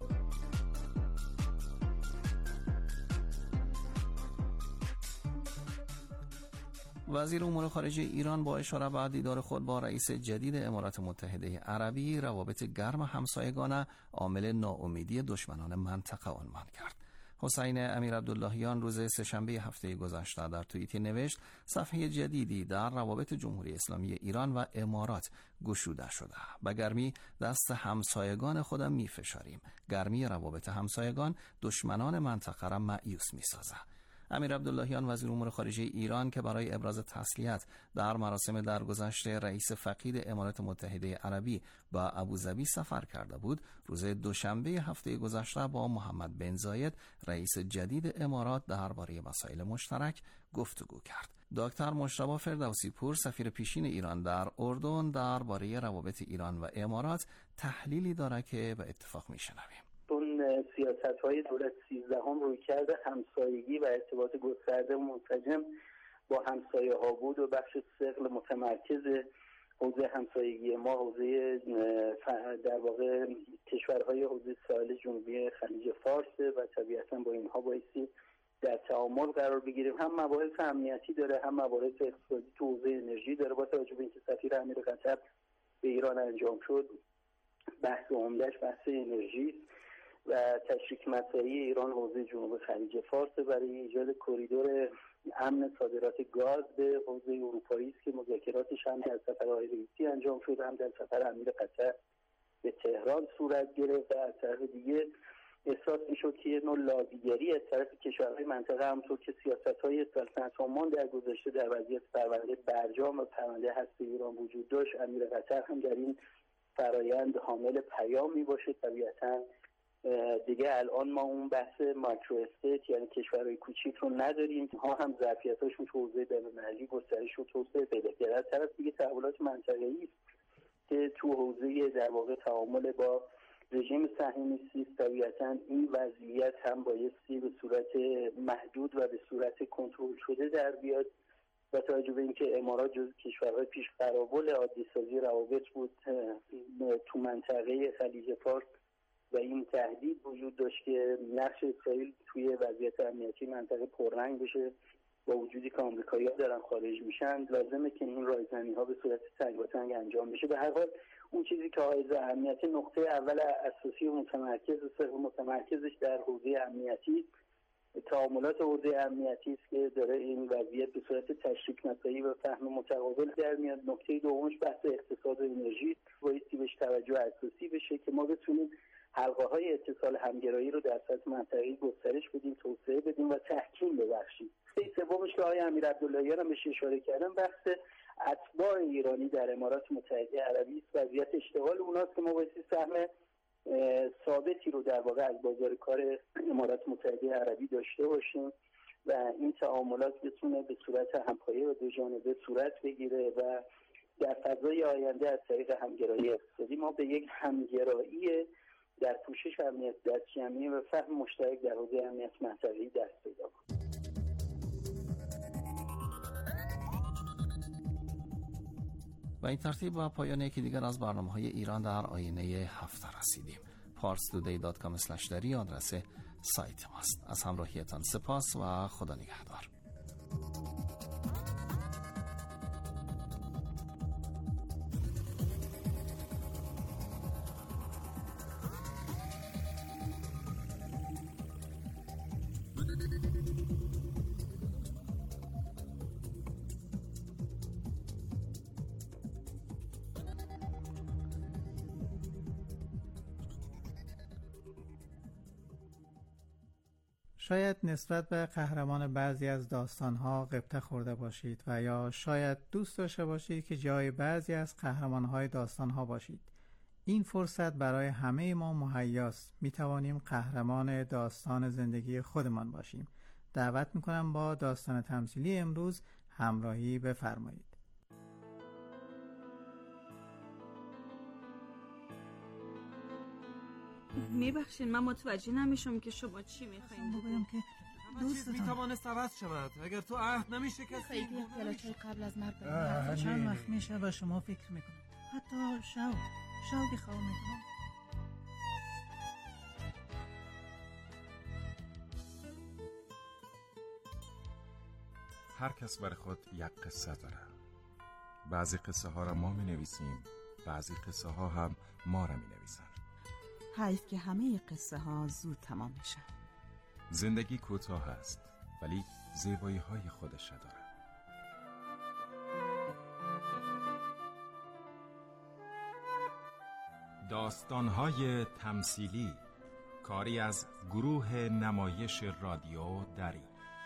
وزیر امور خارجه ایران با اشاره به دیدار خود با رئیس جدید امارات متحده عربی روابط گرم همسایگانه عامل ناامیدی دشمنان منطقه عنوان کرد. حسین امیر عبداللهیان روز سه‌شنبه هفته گذشته در توییتی نوشت صفحه جدیدی در روابط جمهوری اسلامی ایران و امارات گشوده شده. به گرمی دست همسایگان خودم می‌فشاریم. گرمی روابط همسایگان دشمنان منطقه را مایوس می‌سازد. امیر عبداللهیان وزیر امور خارجه ایران که برای ابراز تسلیت در مراسم درگذشت رئیس فقید امارات متحده عربی با ابوظبی سفر کرده بود، روز دوشنبه هفته گذشته با محمد بن زاید رئیس جدید امارات درباره مسائل مشترک گفتگو کرد. دکتر مجتبی فردوسی پور سفیر پیشین ایران در اردن درباره روابط ایران و امارات تحلیلی داره که به اتفاق میشنویم. سیاست‌های دولت 13 روی کرده همسایگی و ارتباط گسترده و منسجم با همسایه ها بود و بخش ثقل متمرکز حوزه همسایگی ما حوزه در واقع کشورهای حوزه ساحل جنوبی خلیج فارس و طبیعتاً با اینها بایستی در تعامل قرار بگیریم. هم مباحث امنیتی داره، هم مباحث اقتصادی تو حوزه انرژی داره. با توجه به اینکه سفیر امیر قطر به ایران انجام شد، بحث عمده‌اش بحث انرژی و تشریک مساعی ایران حوزه جنوب خلیج فارس برای ایجاد کریدور امن صادرات گاز به حوزه اروپایی است که مذاکراتش هم در سفر آقای رئیسی انجام شد، هم در سفر امیر قطر به تهران صورت گرفت. و از طرف دیگه احساس میشد که یه نوع لابیگری از طرف کشورهای منطقه همونطور که سیاست‌های سلطنت عمان در گذشته در وضعیت پرونده برجام و پرونده هسته ایران وجود داشت، امیر قطر هم در این فرایند حامل پیام میباشه. طبیعتاً دیگه الان ما اون بحث مایکرو استیت یعنی کشورهای کوچیک رو نداریم، ها هم ظرفیتاشون تو حوزه بین‌المللی گسترش و توسعه پیدا کرده. از طرف دیگه تحولات منطقه‌ای است که تو حوزه در واقع تعامل با رژیم صهیونیستی طبیعتاً این وضعیت هم بایستی به صورت محدود و به صورت کنترل شده در بیاد. با توجه به اینکه امارات جزو کشورهای پیش قراول عادی‌سازی روابط بود تو منطقه خلیج فارس و این تهدید وجود داشت که نقش اسرائیل توی وضعیت امنیتی منطقه پررنگ بشه. با وجودی که آمریکایی‌ها دارن خارج میشن، لازمه که این رایزنی‌ها به صورت تنگاتنگ انجام بشه. به هر حال اون چیزی که حائز اهمیت نقطه اول اساسی و متمرکزش در حوزه امنیتی تعاملات حوزه امنیتی است که داره این وضعیت به صورت تشریک مساعی و فهم متقابل در میاد. نکته دومش بحث اقتصاد و انرژی بایستی بهش توجه اساسی بشه که ما بتونیم حلقه‌های اتصال همگرایی رو در سطح منطقه‌ای گسترش بدیم، توسعه بدیم و تحکیم ببخشیم. سومش که آقای امیر عبداللهیان هم بهش اشاره کردن بحث اتباع ایرانی در امارات متحده عربی است. وضعیت اشتغال اوناست که ما بایستی سهم ثابتی رو در واقع از بازار کار امارات متحده عربی داشته باشیم و این تعاملات بتونه به صورت همپایه و دو جانبه صورت بگیره و در فضای آینده از طریق همگرایی اقتصادی ما به یک همگرایی در پوشش امنیت دستجمعی و فهم مشترک در حوزه امنیت منطقه‌ای دست پیدا کنیم. و این ترتیب و پایان یکی دیگر از برنامه‌های ایران در آینه هفته رسیدیم. parstoday.com/dari آدرس سایت ماست. از همراهیتان سپاس و خدا نگهدار. شاید نسبت به قهرمان بعضی از داستانها غبطه خورده باشید و یا شاید دوست داشته باشید که جای بعضی از قهرمانهای داستانها باشید. این فرصت برای همه ما مهیاست. می توانیم قهرمان داستان زندگی خودمان باشیم. دعوت می کنم با داستان تمثیلی امروز همراهی بفرمایید. میبخشین من متوجه نمیشم که شما چی میخواین بگم که دوست میتوانست عوض شود اگر تو عهد نمیشکستی. خیلی احتیاجات قبل از مرگ بریم. چند وقت میشه و شما فکر میکنم حتی شوقی خواه میکنم. هر کس برای خود یک قصه داره. بعضی قصه ها را ما می نویسیم، بعضی قصه ها هم ما را می نویسن. حیف که همه قصه ها زود تمام میشن. زندگی کوتاه است ولی زیبایی های خودش دارد. داستان‌های تمثیلی، کاری از گروه نمایش رادیو دری.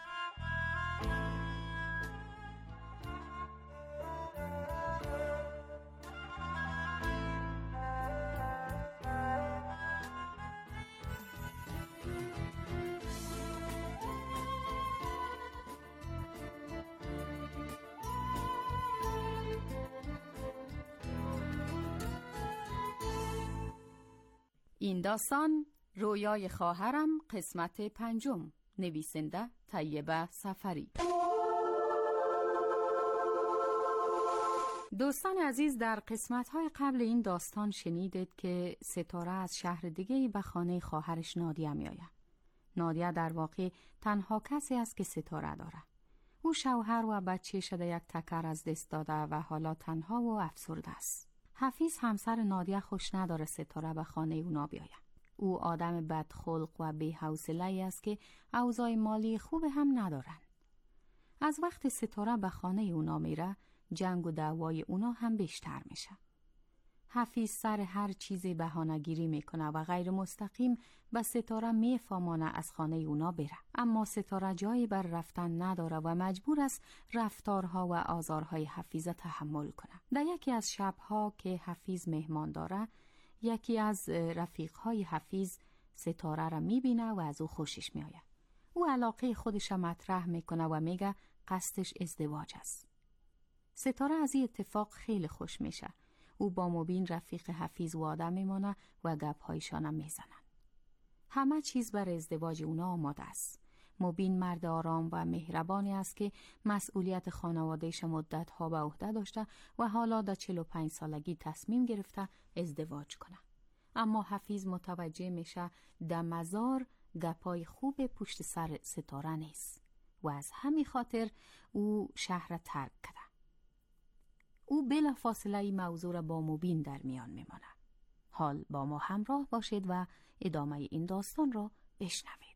این داستان رویای خواهرم قسمت 5. نویسنده طیبه سفری. دوستان عزیز، در قسمت‌های قبل این داستان شنیدید که ستاره از شهر دیگه به خانه خواهرش نادیه می‌آید. نادیه در واقع تنها کسی است که ستاره داره. او شوهر و بچه شده یک تکر از دست داده و حالا تنها و افسرده است. حفیظ همسر نادیه خوش نداره ستاره به خانه اونا بیاید. او آدم بدخلق و بی‌حوصله‌ای است که اوضاع مالی خوب هم ندارن. از وقت ستاره به خانه اونا میره، جنگ و دعوای اونا هم بیشتر میشه. حفیظ سر هر چیزی بهانه‌گیری میکنه و غیر مستقیم به ستاره میفهمانه از خانه اونا بره. اما ستاره جایی بر رفتن نداره و مجبور است رفتارها و آزارهای حفیظ تحمل کنه. در یکی از شبها که حفیظ مهمان داره، یکی از رفیقهای حفیظ ستاره را میبینه و از او خوشش میآید. او علاقه خودش را مطرح میکنه و میگه قصدش ازدواج است. ستاره از این اتفاق خیلی خوش میشه. او با مبین رفیق حفیظ وعده میمانه و گپ‌هایشان هم میزنن. همه چیز برای ازدواج اونا آماده است. مبین مرد آرام و مهربانی است که مسئولیت خانوادهش مدت‌ها به عهده داشته و حالا در 45 سالگی تصمیم گرفته ازدواج کنه. اما حفیظ متوجه میشه در مزار گپای خوب پشت سر ستاره نیست و از همین خاطر او شهر ترک کرده. او بلافاصله این موضوع را با مبین در میان میمانه. حال با ما همراه باشید و ادامه این داستان را بشنوید.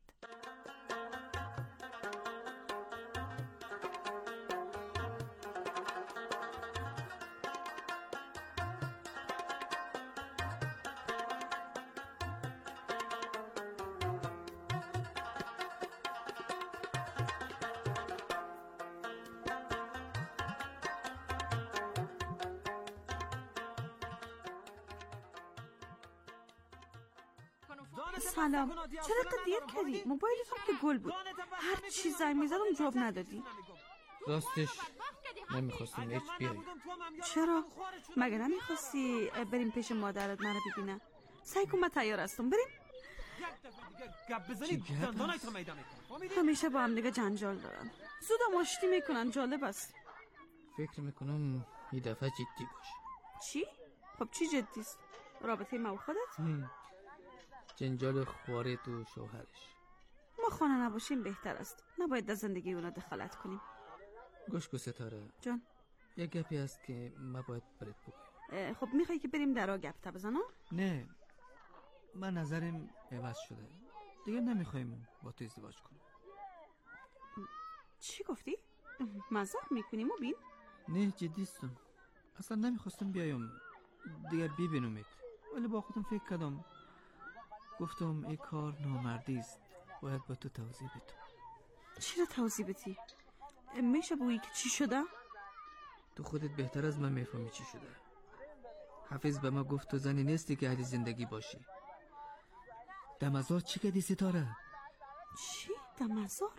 سلام، چرا که دیر کردی؟ موبایلتم که گل بود. هر چی زنگ میزدم جواب ندادی. راستش نمیخواستم هیچ بیایی. چرا؟ مگه نمیخواستی بریم پیش مادرت منو ببینه؟ سعی کن من تیار هستم بریم. همیشه با هم دیگه جنجال دارن، زودم آشتی میکنن. جالب است. فکر میکنم این دفعه جدی باشه. چی؟ خب چی جدیست؟ رابطه ما و خودت؟ جنجال خوارت و شوهرش. ما خانه نباشیم بهتر است. نباید در زندگی اونا دخالت کنیم. گوش کن ستاره جان، یک گپی هست که ما باید برات بگویم. خب میخوای که بریم درا گپ تا بزنم؟ نه، من نظرم عوض شده. دیگه نمیخوایم با تو ازدواج کنم. چی گفتی؟ مزاح میکنی مبین؟ نه جدیستم. اصلا نمیخواستم بیایم دیگه ببینمت، ولی با خودم فکر کردم گفتم این کار نامردی است، باید با تو توضیح بدم. چی را توضیح بدی؟ میشه بگویی که چی شده؟ تو خودت بهتر از من میفهمی چی شده. حفیظ به ما گفت تو زنی نیستی که اهل زندگی باشی. دمزار چی کردی ستاره؟ چی؟ دمزار؟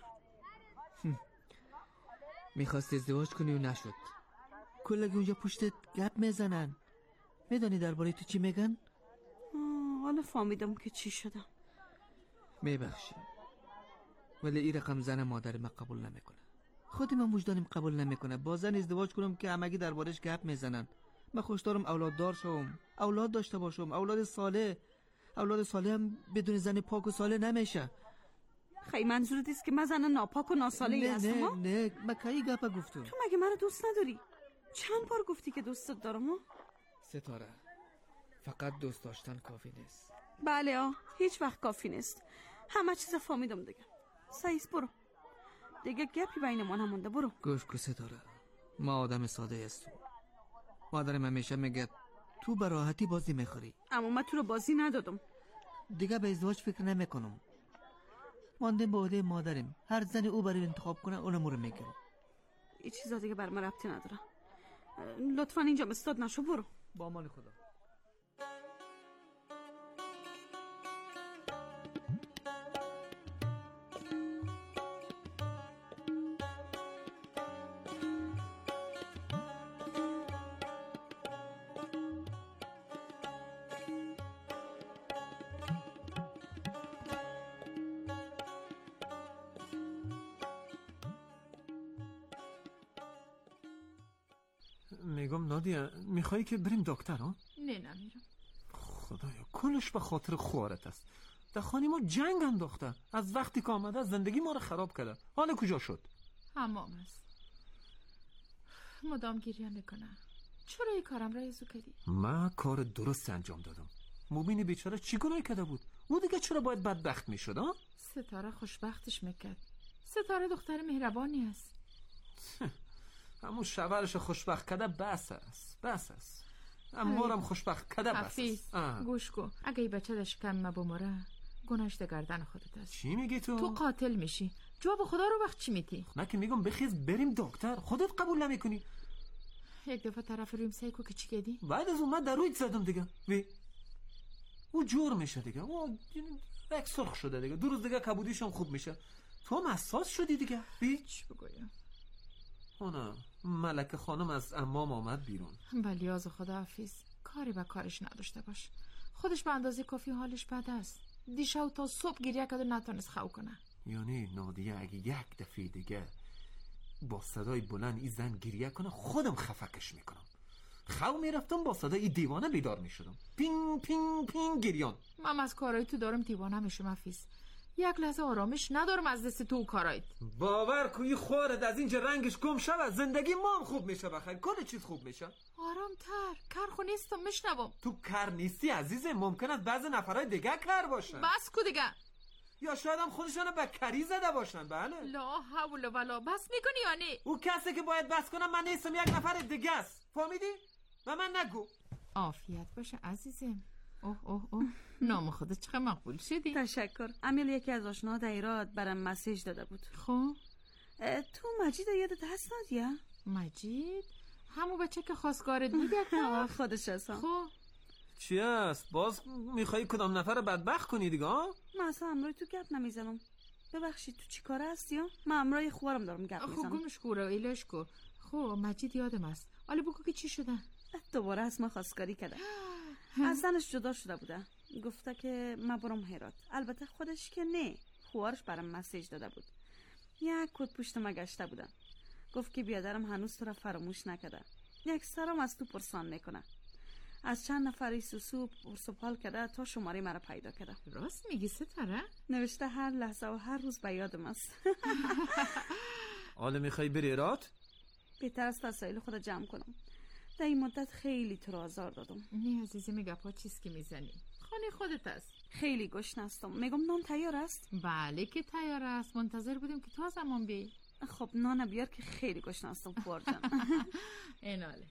میخواستی ازدواج کنی و نشد. کلگی اونجا پشتت گپ میزنن. میدانی درباره تو چی میگن؟ حالا فهمیدم که چی شدم. میبخشی، ولی این رقم زن مادر من قبول نمیکنه. خودی من وجدانم قبول نمیکنه با زن ازدواج کنم که همگی دربارش گپ میزنن. من خوش دارم اولاددار شوم، اولاد داشته باشم، اولاد صالح. اولاد صالح هم بدون زن پاک و صالح نمیشه. خیلی منظورت است که من زن ناپاک و ناصالحی هستم؟ نه من کی گپ گفتم؟ تو مگه منو دوست نداری؟ چند بار گفتی که دوستت دارم؟ ستاره، فقط دوست داشتن کافی نیست. بله هیچ وقت کافی نیست. همه چیز فهمیدم دیگه. سعیس برو دیگه گپی بینمون همونده. برو. گوش کو ستاره، ما آدم ساده هستیم. مادرم همیشه میگه تو به راحتی بازی میخوری، اما من تو رو بازی ندادم. دیگه به ازدواج فکر نمیکنم. ماندیم با عهده مادرم، هر زنی او برای انتخاب کنه اونم رو میگیرم. این چیزا دیگه بر من ربطی نداره. لطفا اینجا استاد نشو. برو. با امان خدا. میگم نادیا، میخوایی که بریم دکتر ها؟ نه نمیرم. خدایا کلش به خاطر خوارت است. در خانه ما جنگ انداخته، از وقتی که آمده زندگی ما رو خراب کرده. حالا کجا شد؟ حمام است. مدام گریه میکنه. چرا این کارم را یزو کردی؟ من کار درست انجام دادم. مبینی بیچاره چی گناهی کرده بود؟ او دیگه چرا باید بدبخت میشد ها؟ ستاره خوشبختش میکرد. ستاره دختر مهربانی است. همون شوهرش خوشبخت کرده بس است. اما هم خوشبخت کرده بس است. حفیظ گوش کن، اگه این بچه داشت کم بماره گناهش در گردن خودت است. چی میگی تو؟ تو قاتل میشی. جواب خدا رو وقت چی میتی؟ من که میگم بخیز بریم دکتر، خودت قبول نمیکنی. یک دفعه طرف رویم سیکو که چی گدی؟ بعد از اون من درویت زدم دیگه. او جور میشه دیگه، او یک سرخ شده دیگه. 2 روز دیگه کبودیش هم خوب میشه. تو هم حساس شدی دیگه. چی بگویم؟ نه ملکه خانم از امام آمد بیرون. ولی از خدا حفیظ کاری به کارش نداشته باش. خودش به اندازه کافی حالش بد است. دیشب تا صبح گریه کرد و نتونست خو کنه. یعنی نادیه اگه یک دفعه دیگه با صدای بلند این زن گریه کنه خودم خفکش میکنم. خو میرفتم با صدای دیوانه بیدار میشدم. پینگ پینگ پینگ گریان. من از کارهای تو دارم دیوانه میشم حفیظ. یک لحظه آرامش ندارم از دست تو کارایت. باور کوی خورد از اینجا رنگش گم شود زندگی ما هم خوب میشه. بخیر کل چیز خوب میشه. آرامتر. کار خو نیستم میشنوم. تو کار نیستی عزیزم، ممکن است بعضی نفرای دیگه کار باشن. بس کو دیگه. یا شاید هم خودشان به کری زده باشن. بله لا حول ولا. بس میکنی یا نه؟ او کسی که باید بس کنم من نیستم، یک نفر دیگه است. فهمیدی؟ و من نگو. عافیت باشه عزیزم. اوه نام خودت چقدر مقبول شدی. تشکر. امیل یکی از آشناها در ایراد برام مسیج داده بود. خب تو مجید یادت هست نادیا؟ مجید همون بچه که خواستگارت بود خودش هستم. خب چی است؟ باز میخوایی کدام نفر بدبخت کنی دیگه ها؟ من اصلا امروی تو گپ نمیزنم. ببخشید تو چی کاره هستی ها؟ من امروی خوارم دارم گپ میزنم. خب گمش کوره ایلش کو. خب مجید یادم است. حالا بگو که چی شده؟ دوباره از من خواستگاری کرده. از زنش جدا شده بوده. گفته که من برم هرات. البته خودش که نه، خوارش برام مسیج داده بود. یک کد پشت ما گشته بوده. گفت که بیادرم هنوز تو را فراموش نکرده. یک سرم از تو پرسان میکنه. از چند نفری سوسو پرسپال کرده تا شماره مرا پیدا کرده. راست میگی ستاره؟ نوشته هر لحظه و هر روز به یادم است. حالا میخوای بری هرات؟ بهتر است وسایل خود جمع کنم. در این مدت خیلی تو را آزار دادم. نه عزیزی میگه پا چیز که میزنی خانه خودت است. خیلی گشنه هستم. میگم نان تیار است؟ بله که تیار است. منتظر بودیم که تو از زمان بیایی. خب نان بیار که خیلی گشنه هستم پوار جان. ایناله.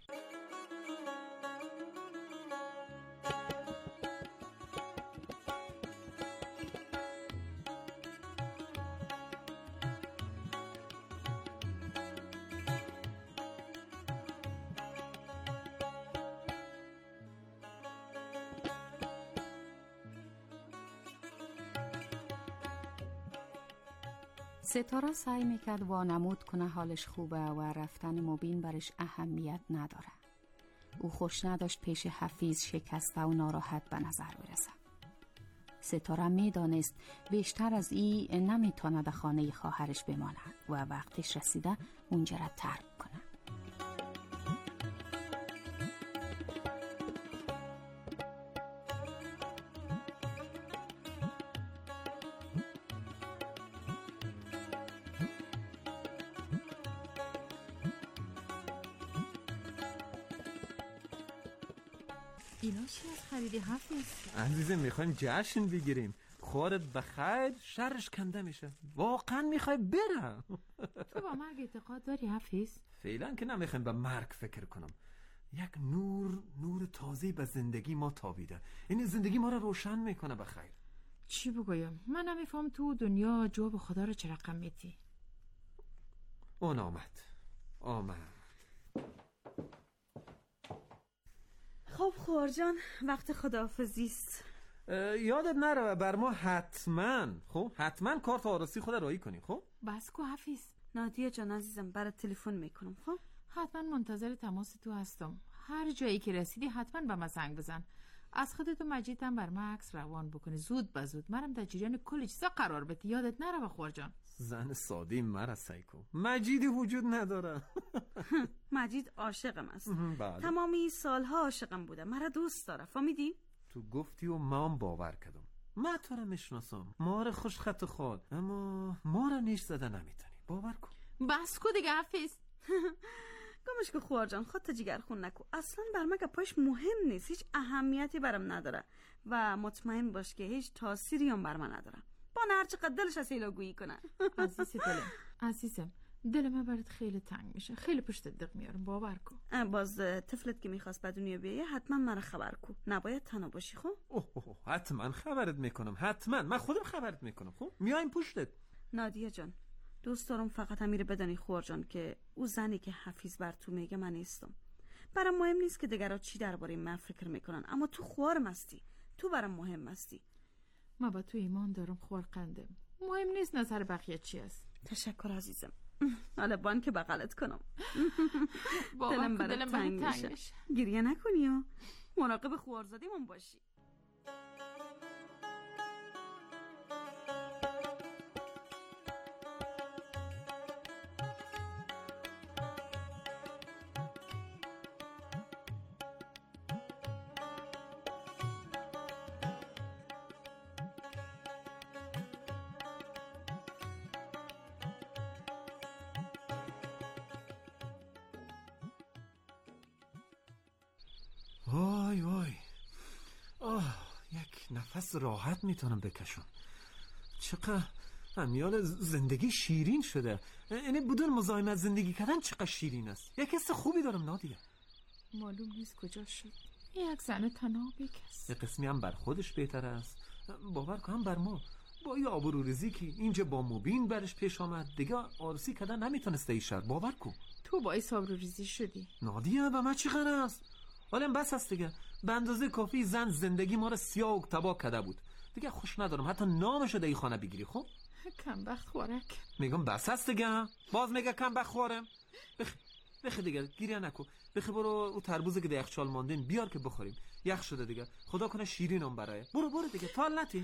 ستاره سعی میکرد وانمود کنه حالش خوبه و رفتن مبین برش اهمیت نداره. او خوش نداشت پیش حفیظ شکسته و ناراحت به نظر برسه. ستاره میدانست بیشتر از این نمیتونه در خانه خواهرش بمانه و وقتش رسیده اونجا را ترک کنه. اینا چی از خریدی حفیظ؟ عزیزم میخوایم جشن بگیریم. خوارت بخیر شرش کنده میشه. واقعا میخوای برم؟ تو با مرگ اعتقاد داری حفیظ؟ فعلا که نمیخوایم به مرگ فکر کنم. یک نور تازه به زندگی ما تابیده. این زندگی ما رو روشن میکنه بخیر. چی بگویم؟ من نمیفهم تو دنیا جواب خدا رو چه رقم میدی؟ اون آمد. خب خوار جان، وقت خداحافظی است. یادت نره بر ما حتما کارت آرسی خود رایی کنی. خب بس کو حفیظ. نادیا جان عزیزم برات تلفن میکنم. خب حتما منتظر تماس تو هستم. هر جایی که رسیدی حتما به من زنگ بزن. از خودت و مجیدم بر من عکس روان بکنی زود به زود. منم در جریان کلی چیزا قرار بدی. یادت نره بخور جان. زن ساده مرا سایکو. مجیدی وجود نداره. مجید عاشقم است. بله. تمامی سالها عاشقم بوده. مرا دوست داره. فهمیدی؟ تو گفتی و من باور کردم. من تو را میشناسم. ما را خوش خط خود، اما ما را نیش زده نمیتونی. باور کن. بس کو دیگه حفیظ. گمش که خوار جان، خودت جگر خون نکو. اصلا بر من گپاش مهم نیست. هیچ اهمیتی برام نداره و مطمئن باش که هیچ تأثیری هم بر من نداره. با هر چقدر دلش از هیلاگویی کنه. عزیزم دل من برات خیلی تنگ میشه. خیلی پشت دق میارم. باور کن. باز طفلت که میخواست به دنیا بیایه حتما مرا خبر کو. نباید تنها باشی. خب حتما خبرت میکنم. حتما من خودم خبرت میکنم. خب میایم پشتت. نادیا جان دوست دارم فقط امیر بدانی خوار جان که او زنی که حفیظ بر تو میگه من نیستم. برام مهم نیست که دیگرها چی درباره من فکر میکنن، اما تو خوارم هستی. تو برام مهم هستی. ما با تو ایمان دارم خوار قندم. مهم نیست نظر بقیه چی است. تشکر عزیزم. حالا بان که بغلت کنم. دلم برات تنگ میشه. گریه نکنی و مراقب خوارزادیمون باشی. وای یک نفس راحت میتونم بکشم. چقدر امیال زندگی شیرین شده. یعنی بدون مزاحمت زندگی کردن چقدر شیرین است. یک حس خوبی دارم نادیا. معلوم نیست کجا شد. یک زن تنها بیکس. یه قسمی هم بر خودش بهتر است. باور کنم بر ما با یه آبروریزی که اینجا با مبین برش پیش آمد دیگه آرسی کردن نمیتونسته ایشار. باور کن. تو باعث آبروریزی شدی. نادیا به من چی قرار است؟ حالا بس است دیگه. به اندازه کافی زن زندگی ما رو سیاه و تباه کرده بود. دیگه خوش ندارم حتی نامشو در خانه بگیری. خب کم بخت خوارک. میگم بس است دیگه. باز میگه کم بخت خوارم. بخی دیگه گریه نکن. بخی برو او تربوزی که در یخچال ماندین بیار که بخوریم. یخ شده دیگه. خدا کنه شیرینم برای. برو دیگه تال نتی.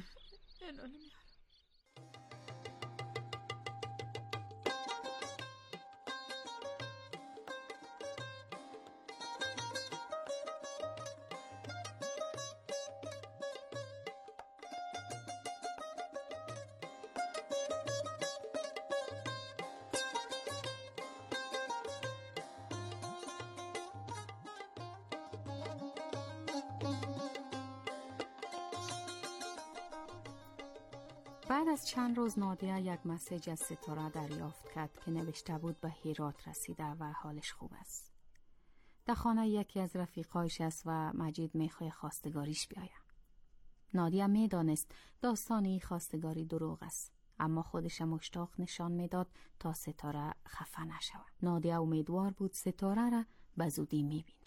بعد از چند روز نادیا یک مسیج از ستاره دریافت کرد که نوشته بود به هرات رسیده و حالش خوب است. در خانه یکی از رفیقایش است و مجید میخواه خواستگاریش بیاید. نادیا میدانست داستان این خواستگاری دروغ است، اما خودش مشتاق نشان میداد تا ستاره خفه نشود. نادیا امیدوار بود ستاره را به زودی میبیند.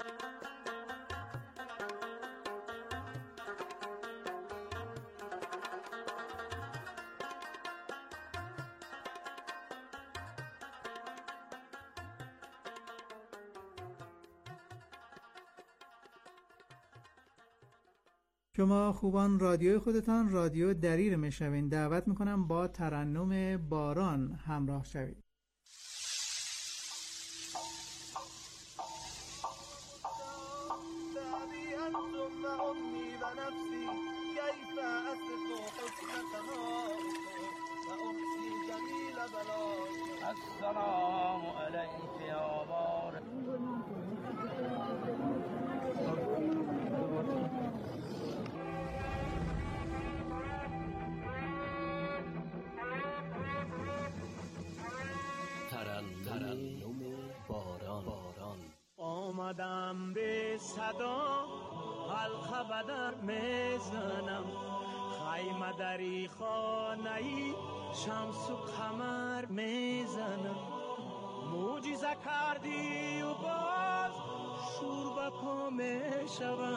شما خوبان رادیوی خودتان رادیو دریر میشوین. دعوت میکنم با ترنم باران همراه شوید. السلام علیک یا بار صدا حلقه بدر میزنم خیمه دری خانه شمس و قمر میزنم معجزه کردی و باز شور به پا میشوم